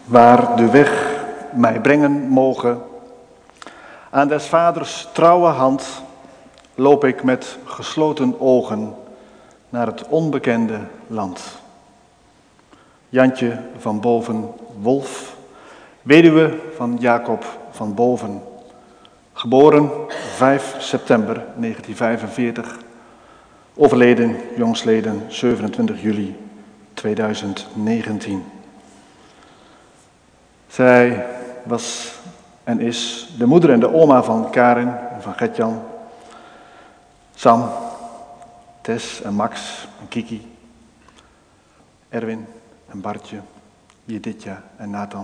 Waar de weg mij brengen mogen, aan des vaders trouwe hand loop ik met gesloten ogen naar het onbekende land. Jantje van Boven Wolf, weduwe van Jacob van Boven, geboren 5 september 1945, overleden jongsleden 27 juli 2019. Zij was en is de moeder en de oma van Karin en van Gertjan, Sam, Tess en Max en Kiki, Erwin en Bartje, Jeditja en Nathan.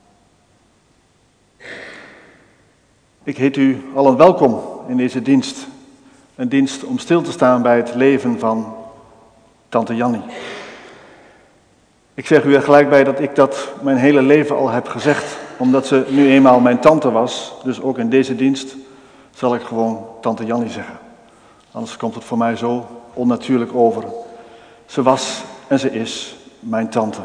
Ik heet u allen welkom in deze dienst. Een dienst om stil te staan bij het leven van tante Jannie. Ik zeg u er gelijk bij dat ik dat mijn hele leven al heb gezegd, omdat ze nu eenmaal mijn tante was. Dus ook in deze dienst zal ik gewoon tante Jannie zeggen. Anders komt het voor mij zo onnatuurlijk over. Ze was en ze is mijn tante.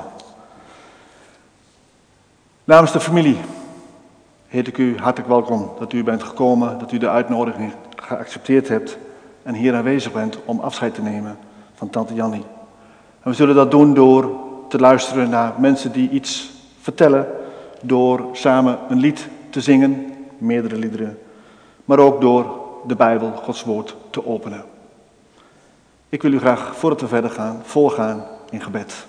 Namens de familie heet ik u hartelijk welkom dat u bent gekomen, dat u de uitnodiging geaccepteerd hebt en hier aanwezig bent om afscheid te nemen van tante Jannie. En we zullen dat doen door te luisteren naar mensen die iets vertellen, door samen een lied te zingen, meerdere liederen, maar ook door de Bijbel, Gods woord, te openen. Ik wil u graag, voordat we verder gaan, voorgaan in gebed.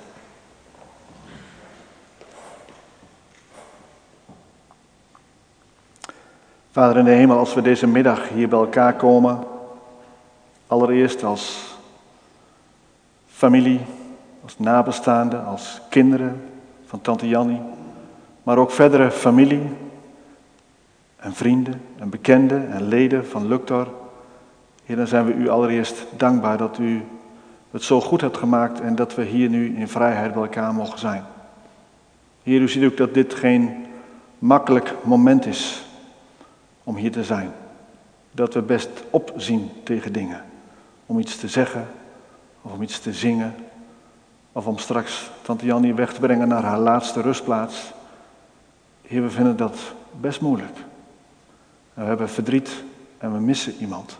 Vader in de hemel, als we deze middag hier bij elkaar komen, allereerst als familie, als nabestaanden, als kinderen van tante Jannie, maar ook verdere familie en vrienden en bekenden en leden van Luctor. Heer, dan zijn we u allereerst dankbaar dat u het zo goed hebt gemaakt en dat we hier nu in vrijheid bij elkaar mogen zijn. Heer, u ziet ook dat dit geen makkelijk moment is om hier te zijn. Dat we best opzien tegen dingen. Om iets te zeggen, of om iets te zingen, of om straks tante Jannie weg te brengen naar haar laatste rustplaats. Heer, we vinden dat best moeilijk. En we hebben verdriet en we missen iemand.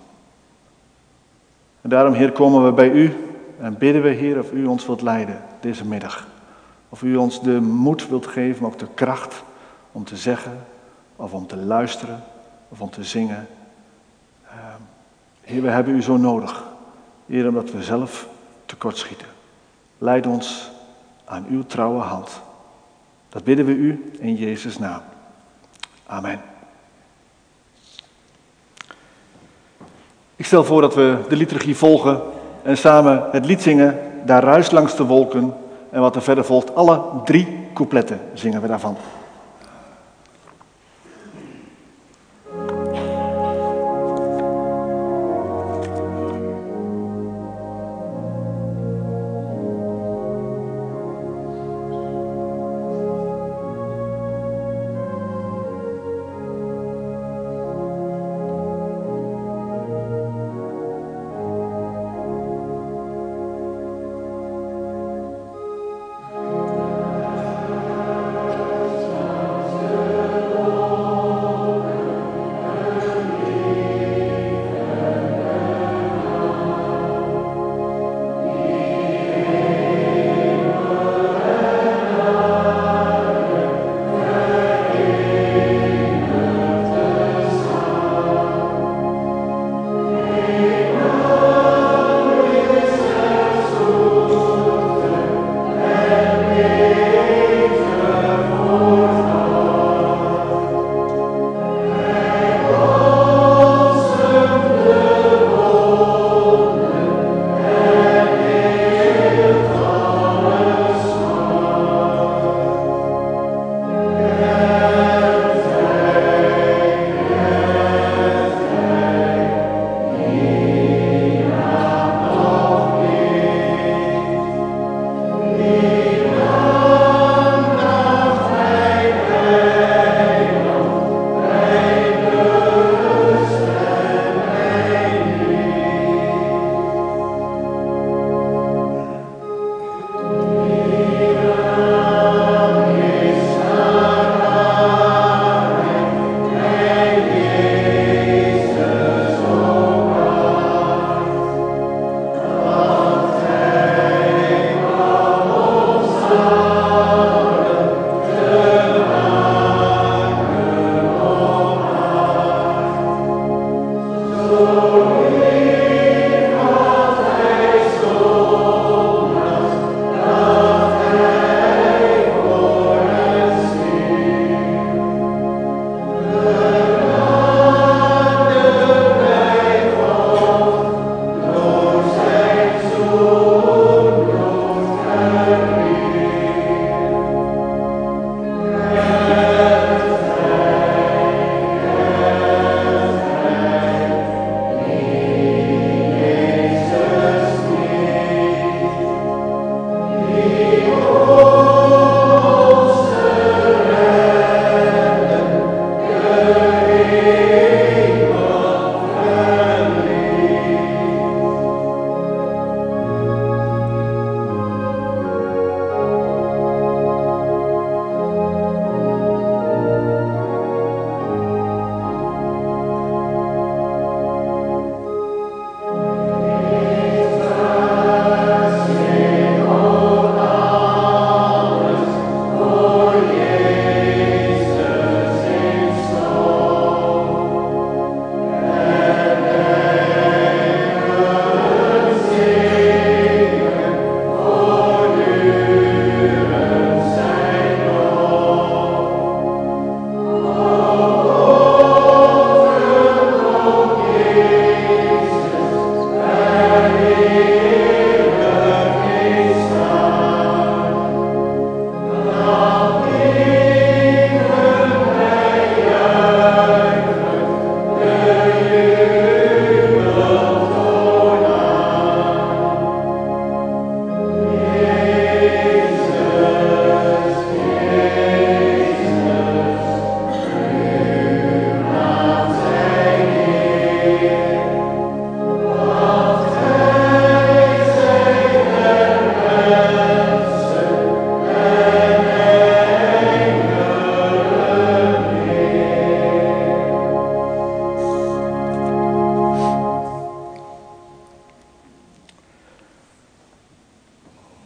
En daarom, Heer, komen we bij u en bidden we, Heer, of u ons wilt leiden deze middag. Of u ons de moed wilt geven, maar ook de kracht om te zeggen, of om te luisteren, of om te zingen. Heer, we hebben u zo nodig. Heer, omdat we zelf tekortschieten. Leid ons aan uw trouwe hand. Dat bidden we u in Jezus' naam. Amen. Ik stel voor dat we de liturgie volgen en samen het lied zingen, Daar ruist langs de wolken. En wat er verder volgt, alle 3 coupletten zingen we daarvan.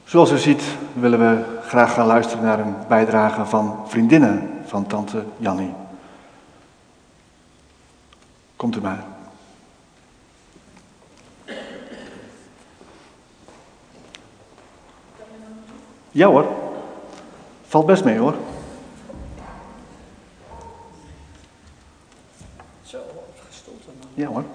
Zoals u ziet willen we graag gaan luisteren naar een bijdrage van vriendinnen van tante Jannie. Komt u maar. Ja hoor, valt best mee hoor. Zo, gestoeld dan. Ja hoor.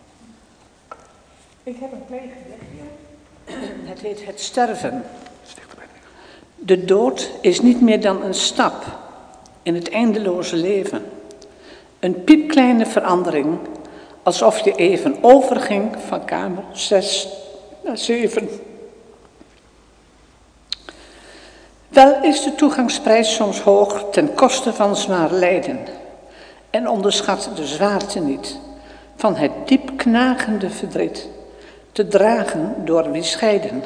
Ik heb een klein gedichtje. Het heet Het sterven. De dood is niet meer dan een stap in het eindeloze leven. Een piepkleine verandering, alsof je even overging van kamer 6 naar 7. Wel is de toegangsprijs soms hoog ten koste van zwaar lijden. En onderschat de zwaarte niet van het diep knagende verdriet, te dragen door wie scheiden.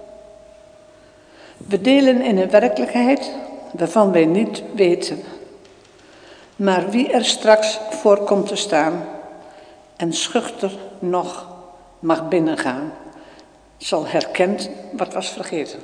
We delen in een werkelijkheid waarvan wij niet weten. Maar wie er straks voor komt te staan en schuchter nog mag binnengaan, zal herkend wat was vergeten.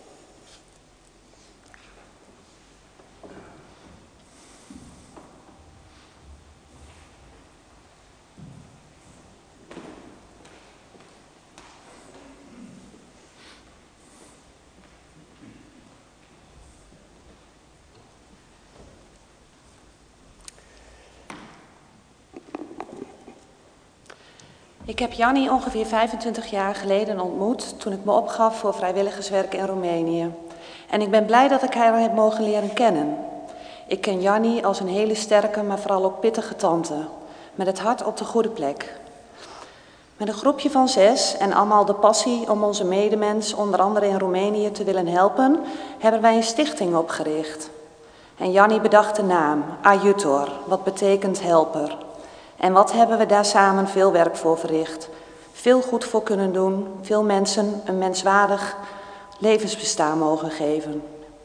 Ik heb Jannie ongeveer 25 jaar geleden ontmoet toen ik me opgaf voor vrijwilligerswerk in Roemenië. En ik ben blij dat ik haar heb mogen leren kennen. Ik ken Jannie als een hele sterke, maar vooral ook pittige tante. Met het hart op de goede plek. Met een groepje van 6 en allemaal de passie om onze medemens, onder andere in Roemenië, te willen helpen, hebben wij een stichting opgericht. En Jannie bedacht de naam, Ajutor, wat betekent helper. En wat hebben we daar samen veel werk voor verricht. Veel goed voor kunnen doen, veel mensen een menswaardig levensbestaan mogen geven.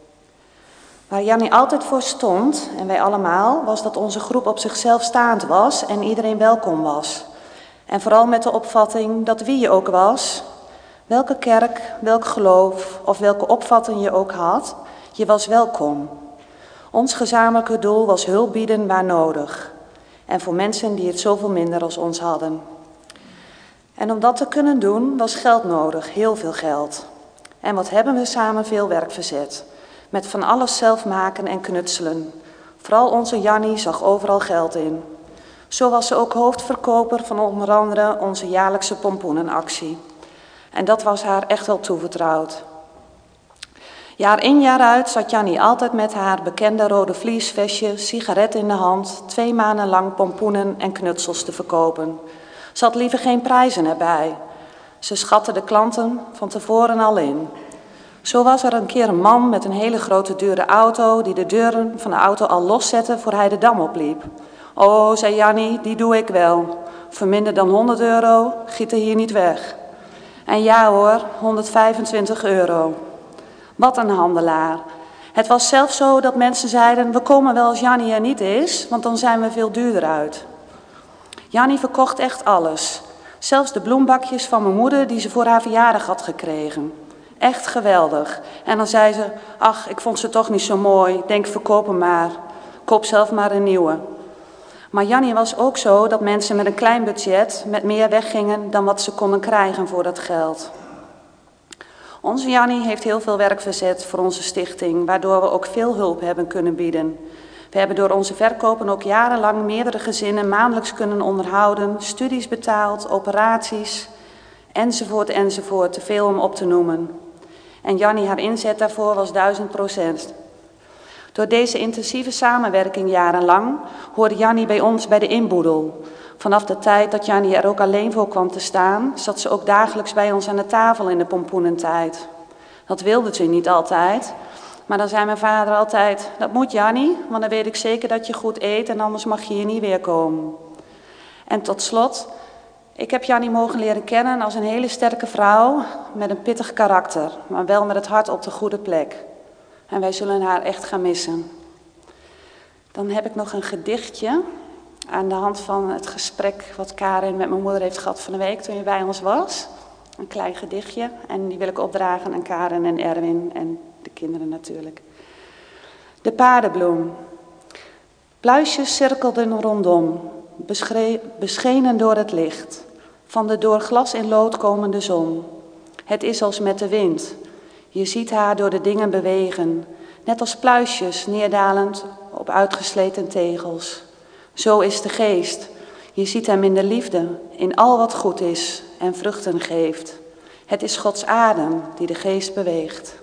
Waar Jannie altijd voor stond, en wij allemaal, was dat onze groep op zichzelf staand was en iedereen welkom was. En vooral met de opvatting dat wie je ook was, welke kerk, welk geloof of welke opvatting je ook had, je was welkom. Ons gezamenlijke doel was hulp bieden waar nodig. En voor mensen die het zoveel minder als ons hadden. En om dat te kunnen doen was geld nodig, heel veel geld. En wat hebben we samen veel werk verzet. Met van alles zelf maken en knutselen. Vooral onze Jannie zag overal geld in. Zo was ze ook hoofdverkoper van onder andere onze jaarlijkse pompoenenactie. En dat was haar echt wel toevertrouwd. Jaar in jaar uit zat Jannie altijd met haar bekende rode vliesvestje, sigaret in de hand, 2 maanden lang pompoenen en knutsels te verkopen. Ze had liever geen prijzen erbij. Ze schatte de klanten van tevoren al in. Zo was er een keer een man met een hele grote dure auto die de deuren van de auto al loszette voor hij de dam opliep. Oh, zei Jannie, die doe ik wel. Voor minder dan €100 giet er hier niet weg. En ja hoor, €125. Wat een handelaar. Het was zelfs zo dat mensen zeiden, we komen wel als Jannie er niet is, want dan zijn we veel duurder uit. Jannie verkocht echt alles. Zelfs de bloembakjes van mijn moeder die ze voor haar verjaardag had gekregen. Echt geweldig. En dan zei ze, ach, ik vond ze toch niet zo mooi, denk verkoop hem maar. Koop zelf maar een nieuwe. Maar Jannie was ook zo dat mensen met een klein budget met meer weggingen dan wat ze konden krijgen voor dat geld. Onze Jannie heeft heel veel werk verzet voor onze stichting, waardoor we ook veel hulp hebben kunnen bieden. We hebben door onze verkopen ook jarenlang meerdere gezinnen maandelijks kunnen onderhouden, studies betaald, operaties, enzovoort, enzovoort, te veel om op te noemen. En Jannie, haar inzet daarvoor was 1000%. Door deze intensieve samenwerking jarenlang hoorde Jannie bij ons bij de inboedel. Vanaf de tijd dat Jannie er ook alleen voor kwam te staan, zat ze ook dagelijks bij ons aan de tafel in de pompoenentijd. Dat wilde ze niet altijd, maar dan zei mijn vader altijd, dat moet Jannie, want dan weet ik zeker dat je goed eet en anders mag je hier niet weer komen. En tot slot, ik heb Jannie mogen leren kennen als een hele sterke vrouw met een pittig karakter, maar wel met het hart op de goede plek. En wij zullen haar echt gaan missen. Dan heb ik nog een gedichtje aan de hand van het gesprek wat Karin met mijn moeder heeft gehad van de week toen je bij ons was. een klein gedichtje. En die wil ik opdragen aan Karen en Erwin en de kinderen natuurlijk. De paardenbloem. Pluisjes cirkelden rondom, beschenen door het licht van de door glas en lood komende zon. Het is als met de wind. Je ziet haar door de dingen bewegen, net als pluisjes neerdalend op uitgesleten tegels. Zo is de geest. Je ziet hem in de liefde, in al wat goed is en vruchten geeft. Het is Gods adem die de geest beweegt.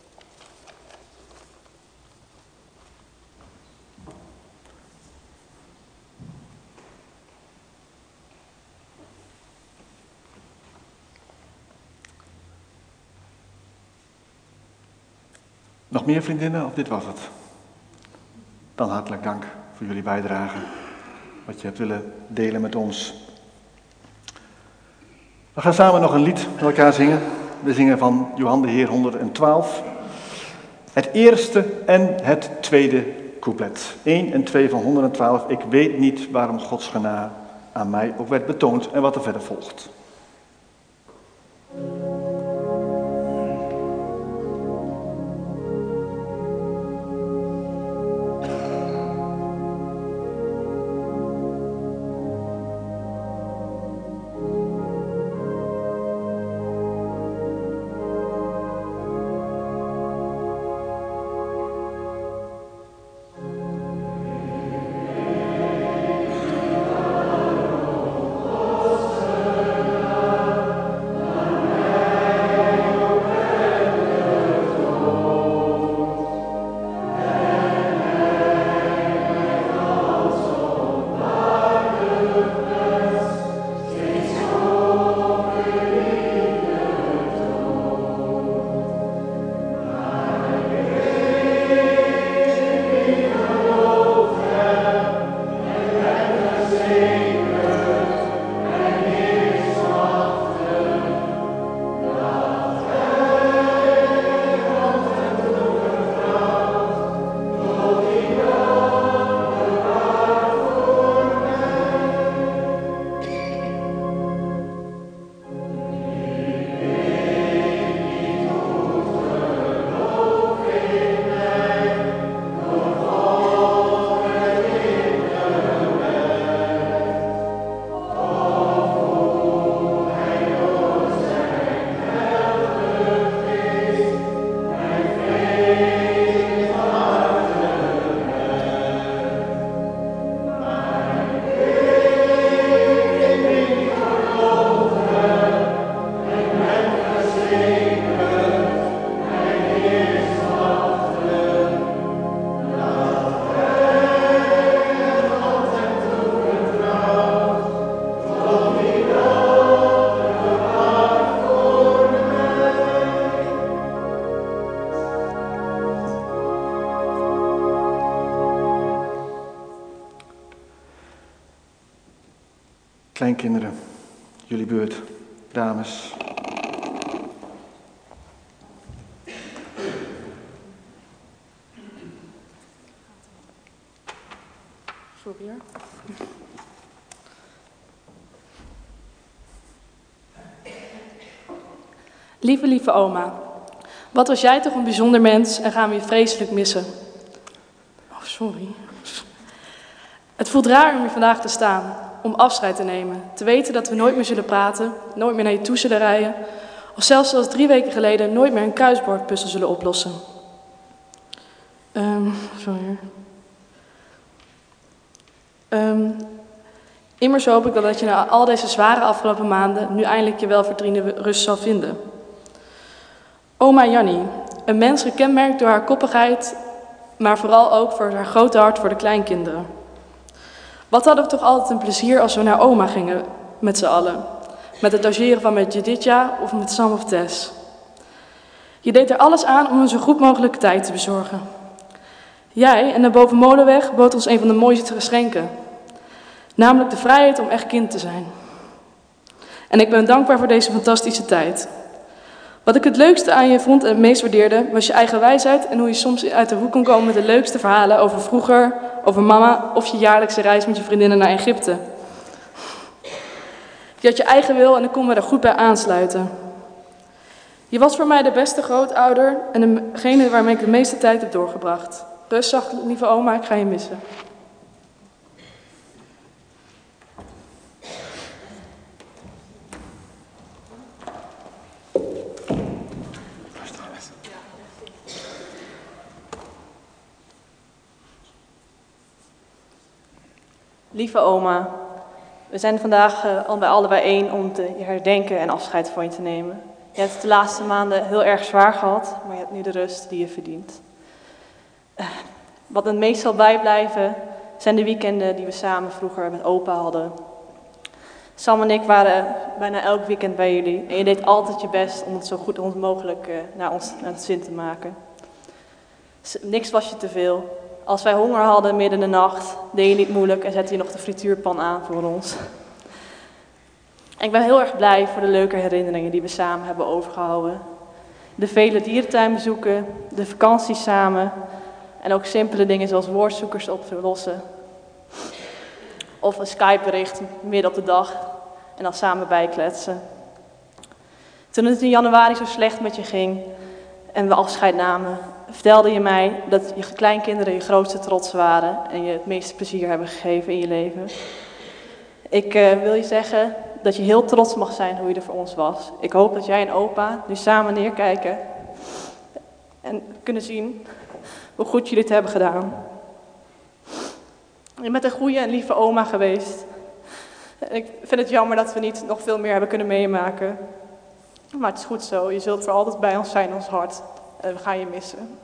Nog meer vriendinnen of dit was het? Dan hartelijk dank voor jullie bijdrage. Wat je hebt willen delen met ons. We gaan samen nog een lied met elkaar zingen. We zingen van Johan de Heer 112. Het eerste en het tweede couplet. 1 en 2 van 112. Ik weet niet waarom Gods genade aan mij ook werd betoond en wat er verder volgt. Kleinkinderen, jullie beurt, dames. Sorry hoor. Lieve oma, wat was jij toch een bijzonder mens en gaan we je vreselijk missen. Oh, sorry. Het voelt raar om hier vandaag te staan, om afscheid te nemen. Te weten dat we nooit meer zullen praten, nooit meer naar je toe zullen rijden. Of zelfs zoals 3 weken geleden nooit meer een kuisbordpuzzel zullen oplossen. Sorry. Immers hoop ik dat je na al deze zware afgelopen maanden nu eindelijk je welverdiende rust zal vinden. Oma Jannie, een mens gekenmerkt door haar koppigheid, maar vooral ook voor haar grote hart voor de kleinkinderen. Wat hadden we toch altijd een plezier als we naar oma gingen, met z'n allen. Met het logeren van met Judithja of met Sam of Tess. Je deed er alles aan om een zo goed mogelijke tijd te bezorgen. Jij en de Bovenmolenweg bood ons een van de mooiste geschenken. Namelijk de vrijheid om echt kind te zijn. En ik ben dankbaar voor deze fantastische tijd. Wat ik het leukste aan je vond en het meest waardeerde, was je eigen wijsheid en hoe je soms uit de hoek kon komen met de leukste verhalen over vroeger, over mama of je jaarlijkse reis met je vriendinnen naar Egypte. Je had je eigen wil en ik kon me er goed bij aansluiten. Je was voor mij de beste grootouder en degene waarmee ik de meeste tijd heb doorgebracht. Rust zacht, lieve oma, ik ga je missen. Lieve oma, we zijn vandaag allebei één om te herdenken en afscheid van je te nemen. Je hebt het de laatste maanden heel erg zwaar gehad, maar je hebt nu de rust die je verdient. Wat het meest zal bijblijven zijn de weekenden die we samen vroeger met opa hadden. Sam en ik waren bijna elk weekend bij jullie en je deed altijd je best om het zo goed mogelijk naar het zin te maken. Niks was je te veel. Als wij honger hadden midden in de nacht, deed je niet moeilijk en zette je nog de frituurpan aan voor ons. En ik ben heel erg blij voor de leuke herinneringen die we samen hebben overgehouden. De vele dierentuinbezoeken, de vakanties samen en ook simpele dingen zoals woordzoekers oplossen. Of een Skype-bericht midden op de dag en dan samen bijkletsen. Toen het in januari zo slecht met je ging en we afscheid namen, vertelde je mij dat je kleinkinderen je grootste trots waren en je het meeste plezier hebben gegeven in je leven. Ik wil je zeggen dat je heel trots mag zijn hoe je er voor ons was. Ik hoop dat jij en opa nu samen neerkijken en kunnen zien hoe goed jullie het hebben gedaan. Je bent een goede en lieve oma geweest. Ik vind het jammer dat we niet nog veel meer hebben kunnen meemaken. Maar het is goed zo, je zult voor altijd bij ons zijn in ons hart. En we gaan je missen.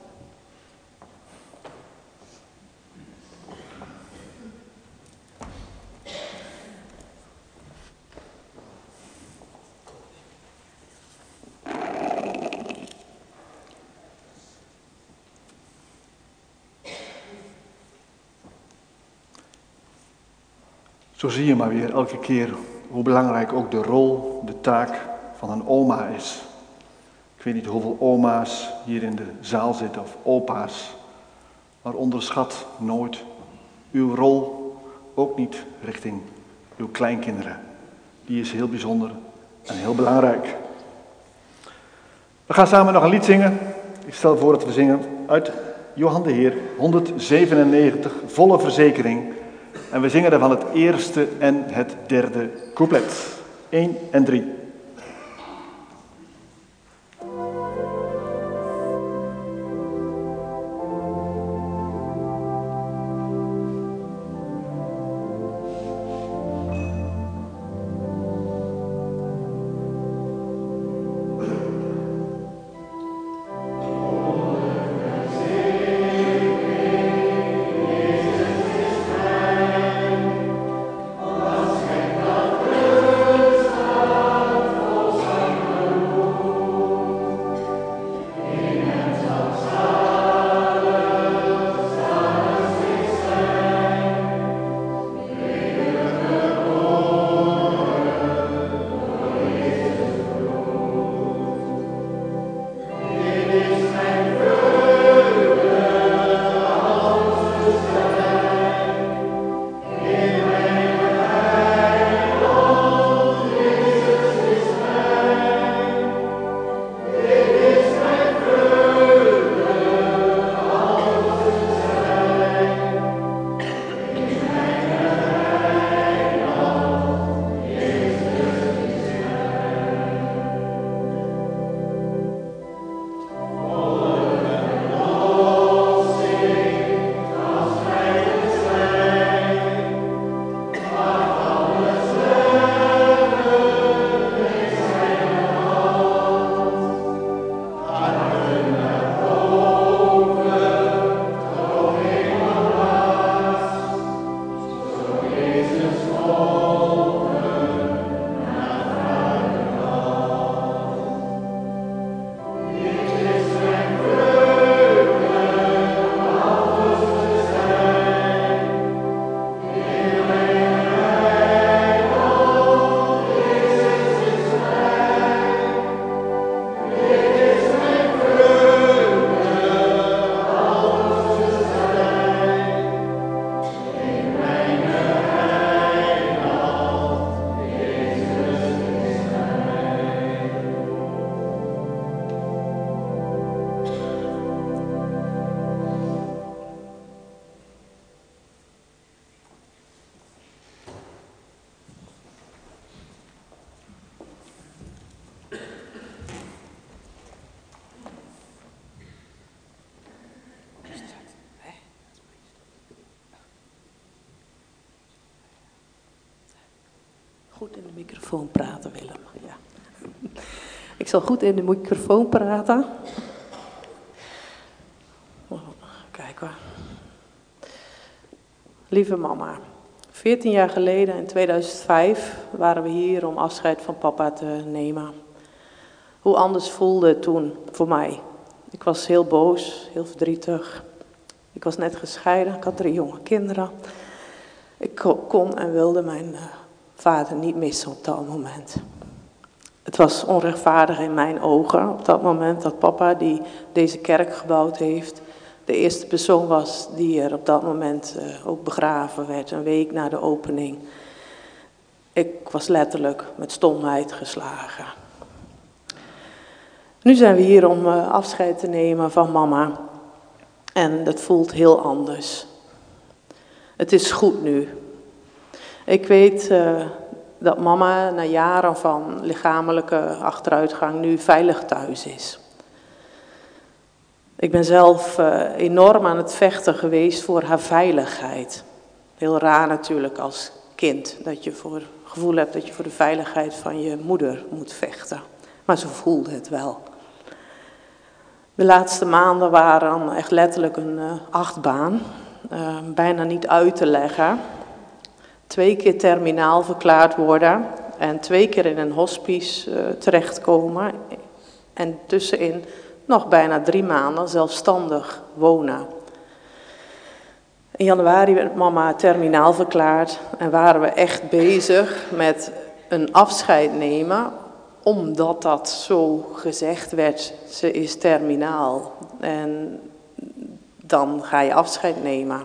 Zo zie je maar weer elke keer hoe belangrijk ook de rol, de taak van een oma is. Ik weet niet hoeveel oma's hier in de zaal zitten of opa's, maar onderschat nooit uw rol, ook niet richting uw kleinkinderen. Die is heel bijzonder en heel belangrijk. We gaan samen nog een lied zingen. Ik stel voor dat we zingen uit Johan de Heer, 197, volle verzekering. En we zingen daarvan het eerste en het derde couplet. 1 en 3. Als gij dat rust goed in de microfoon praten, Willem. Ja. Ik zal goed in de microfoon praten. Kijk hoor. Lieve mama, 14 jaar geleden, in 2005, waren we hier om afscheid van papa te nemen. Hoe anders voelde het toen voor mij. Ik was heel boos, heel verdrietig. Ik was net gescheiden, ik had 3 jonge kinderen. Ik kon en wilde mijn vader niet missen op dat moment. Het was onrechtvaardig in mijn ogen op dat moment dat papa, die deze kerk gebouwd heeft, de eerste persoon was die er op dat moment ook begraven werd, een week na de opening. Ik was letterlijk met stomheid geslagen. Nu zijn we hier om afscheid te nemen van mama. En dat voelt heel anders. Het is goed nu. Ik weet dat mama na jaren van lichamelijke achteruitgang nu veilig thuis is. Ik ben zelf enorm aan het vechten geweest voor haar veiligheid. Heel raar natuurlijk als kind, dat je het gevoel hebt dat je voor de veiligheid van je moeder moet vechten. Maar zo voelde het wel. De laatste maanden waren echt letterlijk een achtbaan. Bijna niet uit te leggen. 2 keer terminaal verklaard worden en 2 keer in een hospice terechtkomen. En tussenin nog bijna 3 maanden zelfstandig wonen. In januari werd mama terminaal verklaard en waren we echt bezig met een afscheid nemen, omdat dat zo gezegd werd, ze is terminaal. En dan ga je afscheid nemen.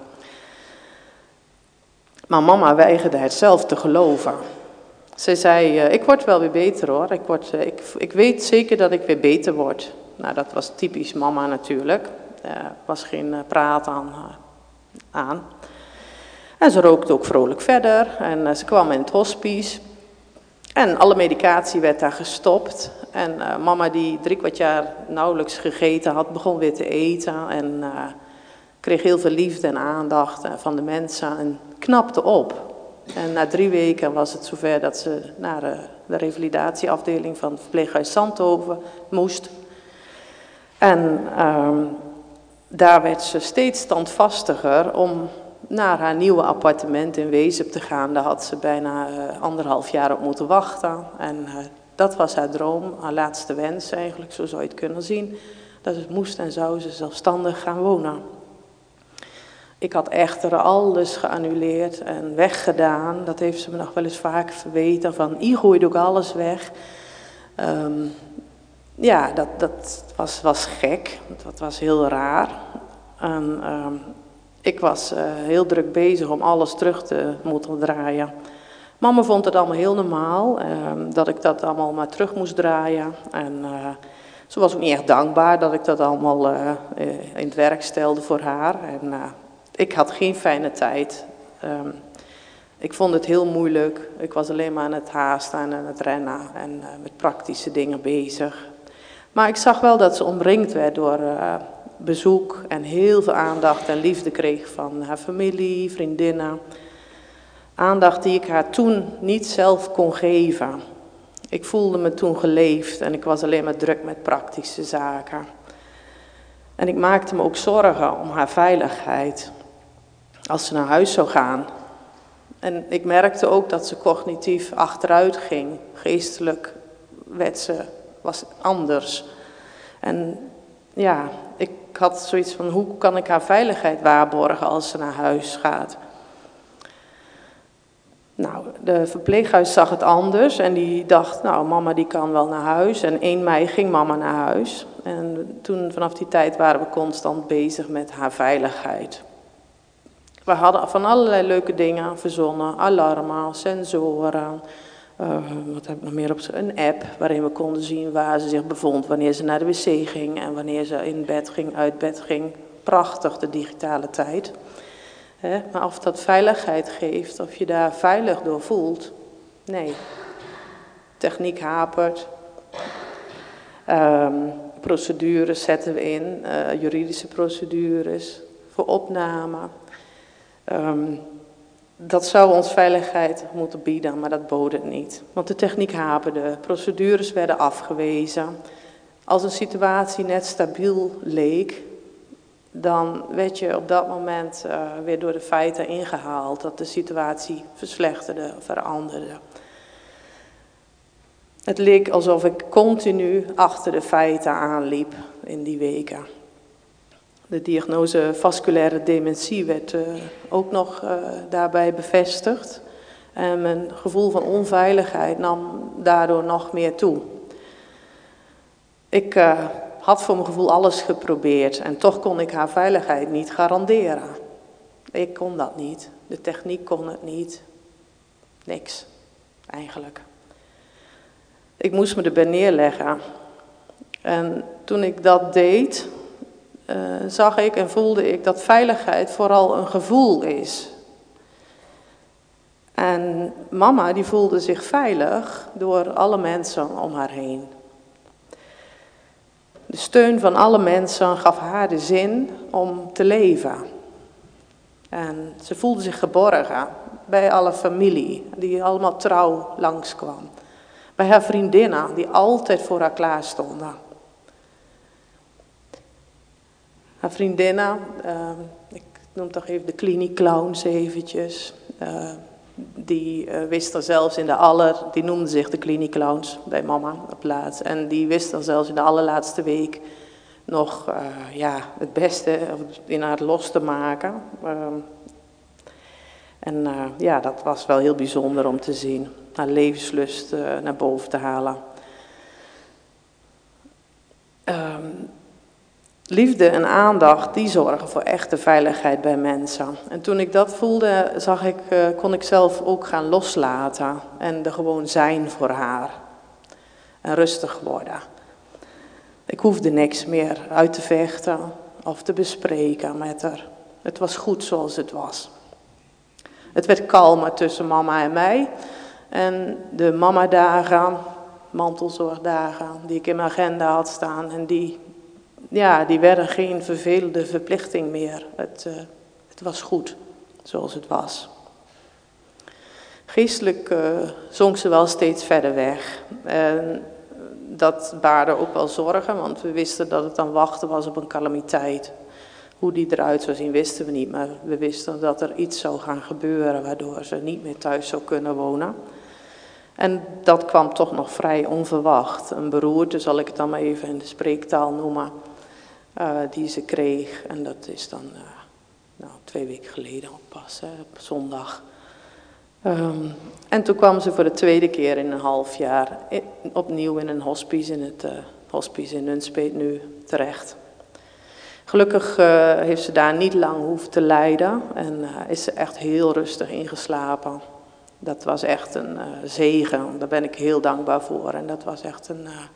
Maar mama weigerde het zelf te geloven. Ze zei, ik word wel weer beter hoor, ik weet zeker dat ik weer beter word. Nou, dat was typisch mama natuurlijk. Er was geen praat aan. En ze rookte ook vrolijk verder en ze kwam in het hospice. En alle medicatie werd daar gestopt. En mama die 3/4 jaar nauwelijks gegeten had, begon weer te eten. En kreeg heel veel liefde en aandacht van de mensen en knapte op. En na 3 weken was het zover dat ze naar de revalidatieafdeling van het verpleeghuis Zandhoven moest. En daar werd ze steeds standvastiger om naar haar nieuwe appartement in Wezep te gaan. Daar had ze bijna 1,5 jaar op moeten wachten. En dat was haar droom, haar laatste wens eigenlijk, zo zou je het kunnen zien. Dat het moest en zou ze zelfstandig gaan wonen. Ik had echter alles geannuleerd en weggedaan. Dat heeft ze me nog wel eens vaak verweten. Van, je gooit ook alles weg. Ja, dat was gek. Dat was heel raar. En, ik was heel druk bezig om alles terug te moeten draaien. Mama vond het allemaal heel normaal. Dat ik dat allemaal maar terug moest draaien. En ze was ook niet echt dankbaar dat ik dat allemaal in het werk stelde voor haar. En ik had geen fijne tijd. Ik vond het heel moeilijk. Ik was alleen maar aan het haasten en aan het rennen en met praktische dingen bezig. Maar ik zag wel dat ze omringd werd door bezoek en heel veel aandacht en liefde kreeg van haar familie, vriendinnen. Aandacht die ik haar toen niet zelf kon geven. Ik voelde me toen geleefd en ik was alleen maar druk met praktische zaken. En ik maakte me ook zorgen om haar veiligheid als ze naar huis zou gaan. En ik merkte ook dat ze cognitief achteruit ging. Geestelijk was anders. En ja, ik had zoiets van, hoe kan ik haar veiligheid waarborgen als ze naar huis gaat? Nou, de verpleeghuis zag het anders en die dacht, nou, mama die kan wel naar huis. En 1 mei ging mama naar huis. En toen, vanaf die tijd waren we constant bezig met haar veiligheid. We hadden van allerlei leuke dingen verzonnen, alarmen, sensoren. Wat heb ik nog meer op? Een app waarin we konden zien waar ze zich bevond, wanneer ze naar de wc ging en wanneer ze in bed ging, uit bed ging. Prachtig, de digitale tijd. Maar of dat veiligheid geeft, of je daar veilig door voelt, nee. Techniek hapert. Procedures zetten we in, juridische procedures voor opname. Dat zou ons veiligheid moeten bieden, maar dat bood het niet. Want de techniek haperde, procedures werden afgewezen. Als een situatie net stabiel leek, dan werd je op dat moment weer door de feiten ingehaald dat de situatie verslechterde, veranderde. Het leek alsof ik continu achter de feiten aanliep in die weken. De diagnose vasculaire dementie werd ook nog daarbij bevestigd. En mijn gevoel van onveiligheid nam daardoor nog meer toe. Ik had voor mijn gevoel alles geprobeerd en toch kon ik haar veiligheid niet garanderen. Ik kon dat niet. De techniek kon het niet. Niks, eigenlijk. Ik moest me erbij neerleggen. En toen ik dat deed, zag ik en voelde ik dat veiligheid vooral een gevoel is. En mama die voelde zich veilig door alle mensen om haar heen. De steun van alle mensen gaf haar de zin om te leven. En ze voelde zich geborgen bij alle familie die allemaal trouw langskwam. Bij haar vriendinnen die altijd voor haar klaar stonden. Haar vriendinnen, ik noem toch even de kliniekclowns eventjes. Die wisten zelfs in de die noemden zich de kliniekclowns bij mama op laatst. En die wisten zelfs in de allerlaatste week nog het beste in haar los te maken. Dat was wel heel bijzonder om te zien. Haar levenslust naar boven te halen. Liefde en aandacht, die zorgen voor echte veiligheid bij mensen. En toen ik dat voelde, kon ik zelf ook gaan loslaten. En er gewoon zijn voor haar. En rustig worden. Ik hoefde niks meer uit te vechten of te bespreken met haar. Het was goed zoals het was. Het werd kalmer tussen mama en mij. En de mamadagen, mantelzorgdagen, die ik in mijn agenda had staan. En die werden geen vervelende verplichting meer. Het was goed, zoals het was. Geestelijk zonk ze wel steeds verder weg. En dat baarde ook wel zorgen, want we wisten dat het dan wachten was op een calamiteit. Hoe die eruit zou zien, wisten we niet. Maar we wisten dat er iets zou gaan gebeuren, waardoor ze niet meer thuis zou kunnen wonen. En dat kwam toch nog vrij onverwacht. Een beroerte, zal ik het dan maar even in de spreektaal noemen, die ze kreeg. En dat is dan 2 weken geleden pas, op zondag. En toen kwam ze voor de tweede keer in een half jaar opnieuw in een hospice, in het hospice in Nunspeet nu terecht. Gelukkig heeft ze daar niet lang hoeven te lijden en is ze echt heel rustig ingeslapen. Dat was echt een zegen, daar ben ik heel dankbaar voor. En dat was echt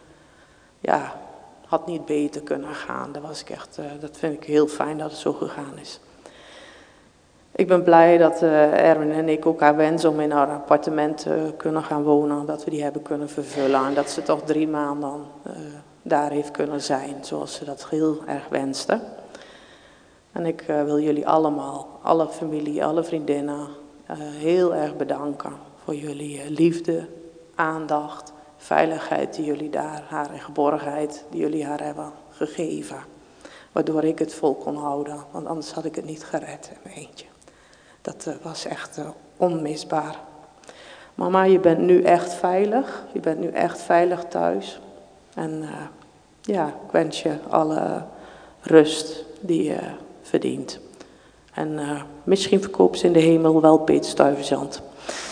had niet beter kunnen gaan. Dat vind ik heel fijn dat het zo gegaan is. Ik ben blij dat Erwin en ik ook haar wens om in haar appartement kunnen gaan wonen, dat we die hebben kunnen vervullen. En dat ze toch 3 maanden daar heeft kunnen zijn, zoals ze dat heel erg wenste. En ik wil jullie allemaal, alle familie, alle vriendinnen, heel erg bedanken voor jullie liefde, aandacht, veiligheid die jullie daar, haar en geborgenheid die jullie haar hebben gegeven. Waardoor ik het vol kon houden, want anders had ik het niet gered in mijn eentje. Dat was echt onmisbaar. Mama, je bent nu echt veilig. Je bent nu echt veilig thuis. En ik wens je alle rust die je verdient. En misschien verkoopt ze in de hemel wel peetstuiverzand.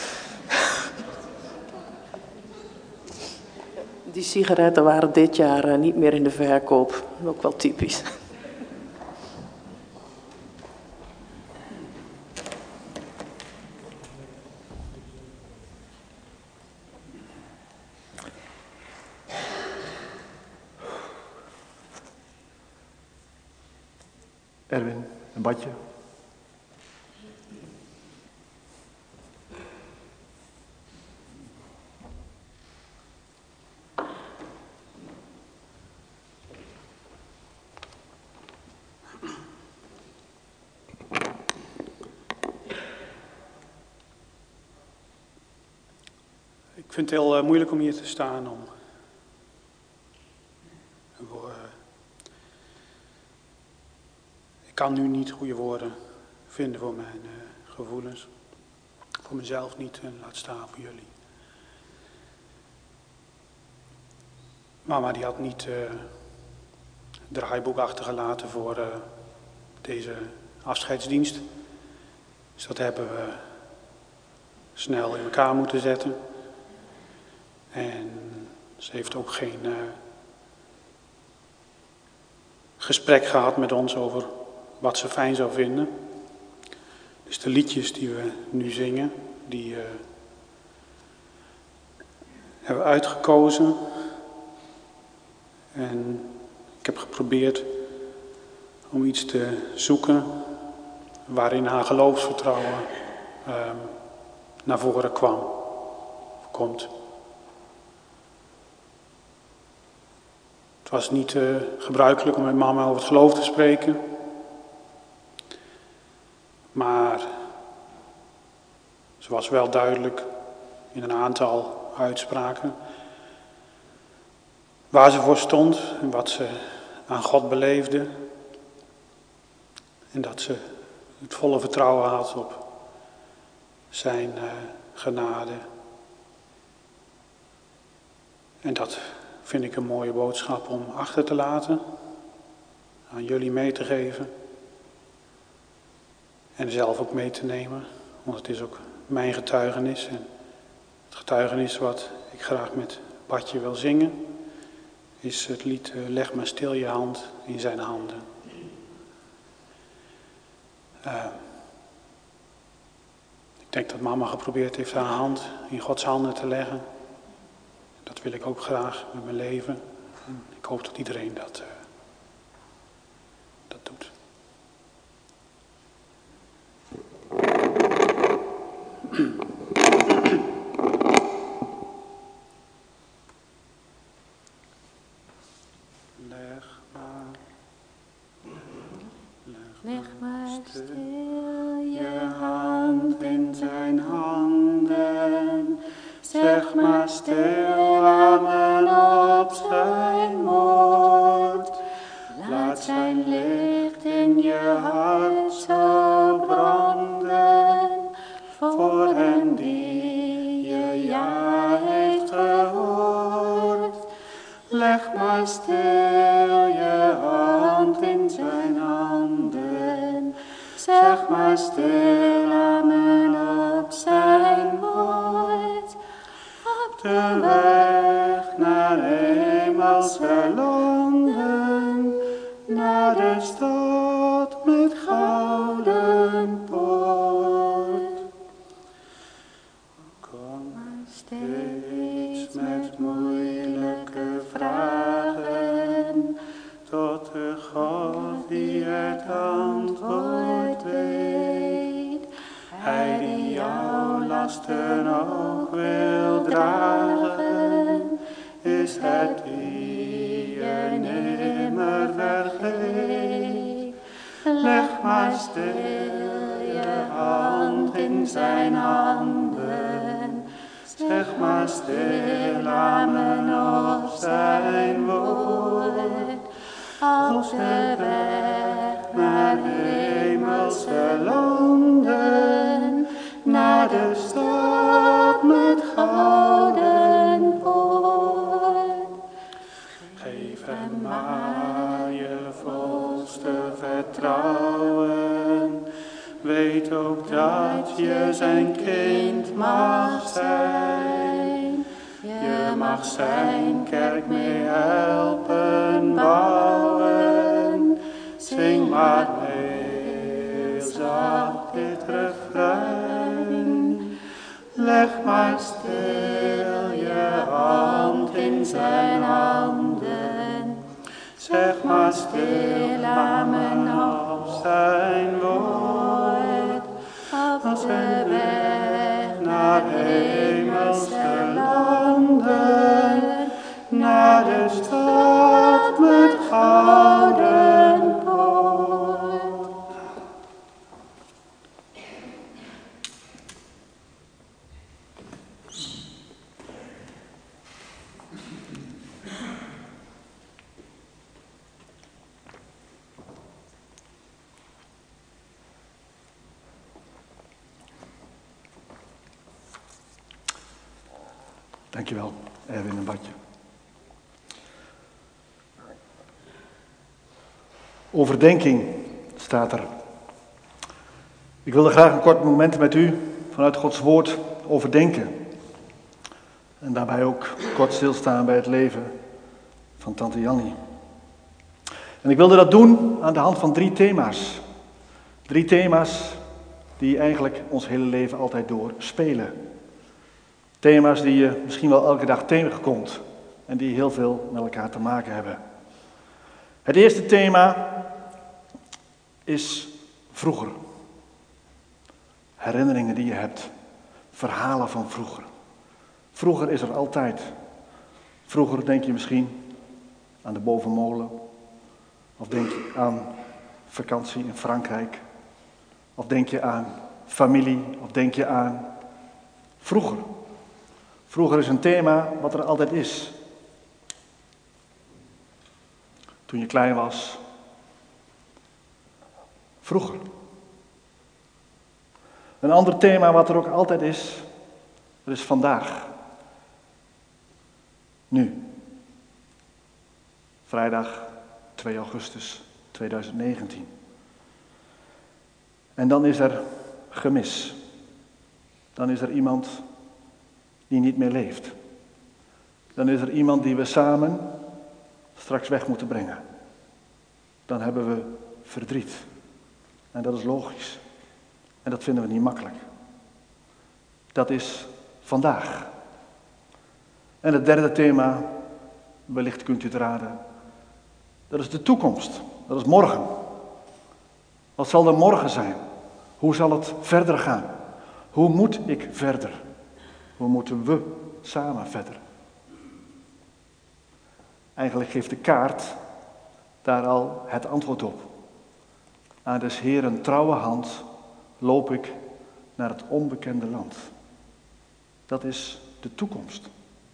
Die sigaretten waren dit jaar niet meer in de verkoop. Ook wel typisch. Erwin, een badje. Ik vind het heel moeilijk om hier te staan. Ik kan nu niet goede woorden vinden voor mijn gevoelens. Voor mezelf niet en laat staan voor jullie. Mama die had niet draaiboek achtergelaten voor deze afscheidsdienst. Dus dat hebben we snel in elkaar moeten zetten. En ze heeft ook geen gesprek gehad met ons over wat ze fijn zou vinden. Dus de liedjes die we nu zingen, die hebben we uitgekozen. En ik heb geprobeerd om iets te zoeken waarin haar geloofsvertrouwen naar voren komt. Het was niet gebruikelijk om met mama over het geloof te spreken. Maar ze was wel duidelijk in een aantal uitspraken waar ze voor stond en wat ze aan God beleefde. En dat ze het volle vertrouwen had op zijn genade. En dat vind ik een mooie boodschap om achter te laten, aan jullie mee te geven en zelf ook mee te nemen, want het is ook mijn getuigenis en het getuigenis wat ik graag met Badje wil zingen is het lied Leg maar stil je hand in zijn handen. Ik denk dat mama geprobeerd heeft haar hand in Gods handen te leggen. Dat wil ik ook graag met mijn leven. En ik hoop dat iedereen dat doet. Leg maar stil je hand in zijn handen. Zeg maar stil, amen op zijn woord. Laat zijn licht in je hart zo branden. Voor hen die je ja heeft gehoord. Leg maar stil je hand in zijn handen. Zeg maar stil, amen op zijn woord. Op de weg naar hemelse landen, naar de stad met gouden poort. Kom maar steeds met moeilijke vragen, tot de God die het antwoord weet. Hij die jouw lasten ook wil dragen, is het die je nimmer vergeet. Leg maar stil je hand in zijn handen. Zeg maar stil, amen op zijn woord. Op de weg naar hemelse landen, naar de stad met gouden poort. Geef hem maar je volste vertrouwen. Weet ook dat je zijn kind mag zijn. Je mag zijn kerk mee helpen bouwen. Zing maar heel zacht dit refrein. Leg maar stil je hand in zijn handen. Zeg maar stil, amen op zijn woord. Op de weg naar hemelse landen, naar de stad met gouden poort. Dankjewel, Erwin en Badje. Overdenking staat er. Ik wilde graag een kort moment met u vanuit Gods woord overdenken. En daarbij ook kort stilstaan bij het leven van tante Jannie. En ik wilde dat doen aan de hand van 3 thema's. 3 thema's die eigenlijk ons hele leven altijd door spelen. Thema's die je misschien wel elke dag tegenkomt en die heel veel met elkaar te maken hebben. Het eerste thema is vroeger. Herinneringen die je hebt. Verhalen van vroeger. Vroeger is er altijd. Vroeger denk je misschien aan de Bovenmolen. Of denk je aan vakantie in Frankrijk. Of denk je aan familie. Of denk je aan vroeger. Vroeger is een thema wat er altijd is. Toen je klein was. Vroeger. Een ander thema wat er ook altijd is, dat is vandaag. Nu. Vrijdag 2 augustus 2019. En dan is er gemis. Dan is er iemand die niet meer leeft. Dan is er iemand die we samen straks weg moeten brengen. Dan hebben we verdriet. En dat is logisch. En dat vinden we niet makkelijk. Dat is vandaag. En het derde thema, wellicht kunt u het raden, dat is de toekomst. Dat is morgen. Wat zal er morgen zijn? Hoe zal het verder gaan? Hoe moet ik verder? Hoe moeten we samen verder? Eigenlijk geeft de kaart daar al het antwoord op. Aan des Heeren trouwe hand loop ik naar het onbekende land. Dat is de toekomst.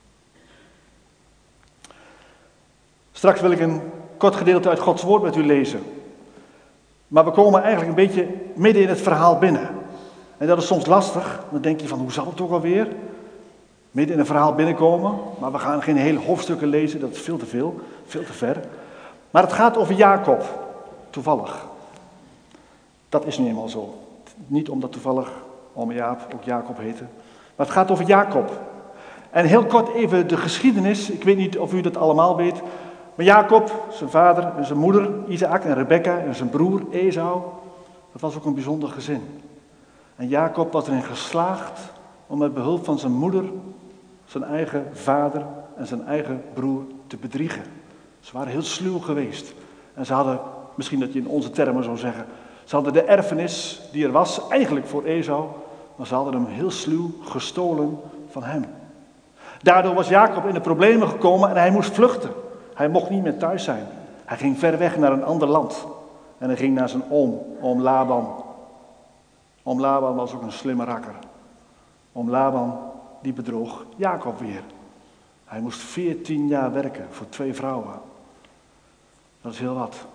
Straks wil ik een kort gedeelte uit Gods woord met u lezen. Maar we komen eigenlijk een beetje midden in het verhaal binnen. En dat is soms lastig. Dan denk je van, hoe zal het toch alweer? Midden in een verhaal binnenkomen. Maar we gaan geen hele hoofdstukken lezen. Dat is veel te veel. Veel te ver. Maar het gaat over Jacob. Toevallig. Dat is nu eenmaal zo. Niet omdat toevallig ome Jaap ook Jacob heette. Maar het gaat over Jacob. En heel kort even de geschiedenis. Ik weet niet of u dat allemaal weet. Maar Jacob, zijn vader en zijn moeder, Isaac en Rebekka en zijn broer Esau. Dat was ook een bijzonder gezin. En Jacob was erin geslaagd om met behulp van zijn moeder, zijn eigen vader en zijn eigen broer te bedriegen. Ze waren heel sluw geweest. En ze hadden, misschien dat je in onze termen zou zeggen, ze hadden de erfenis die er was, eigenlijk voor Esau, maar ze hadden hem heel sluw gestolen van hem. Daardoor was Jacob in de problemen gekomen en hij moest vluchten. Hij mocht niet meer thuis zijn. Hij ging ver weg naar een ander land. En hij ging naar zijn oom Laban. Oom Laban was ook een slimme rakker. Oom Laban, die bedroog Jacob weer. Hij moest 14 jaar werken voor 2 vrouwen. Dat is heel wat.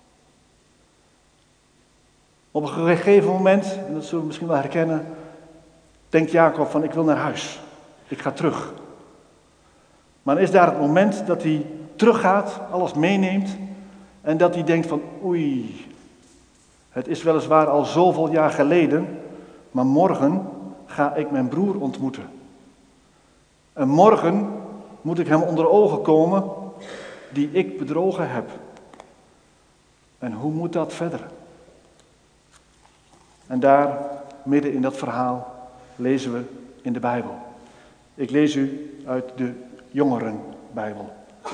Op een gegeven moment, en dat zullen we misschien wel herkennen, denkt Jacob van, ik wil naar huis. Ik ga terug. Maar dan is daar het moment dat hij teruggaat, alles meeneemt en dat hij denkt van oei, het is weliswaar al zoveel jaar geleden, maar morgen ga ik mijn broer ontmoeten. En morgen moet ik hem onder ogen komen die ik bedrogen heb. En hoe moet dat verder? En daar, midden in dat verhaal, lezen we in de Bijbel. Ik lees u uit de Jongerenbijbel.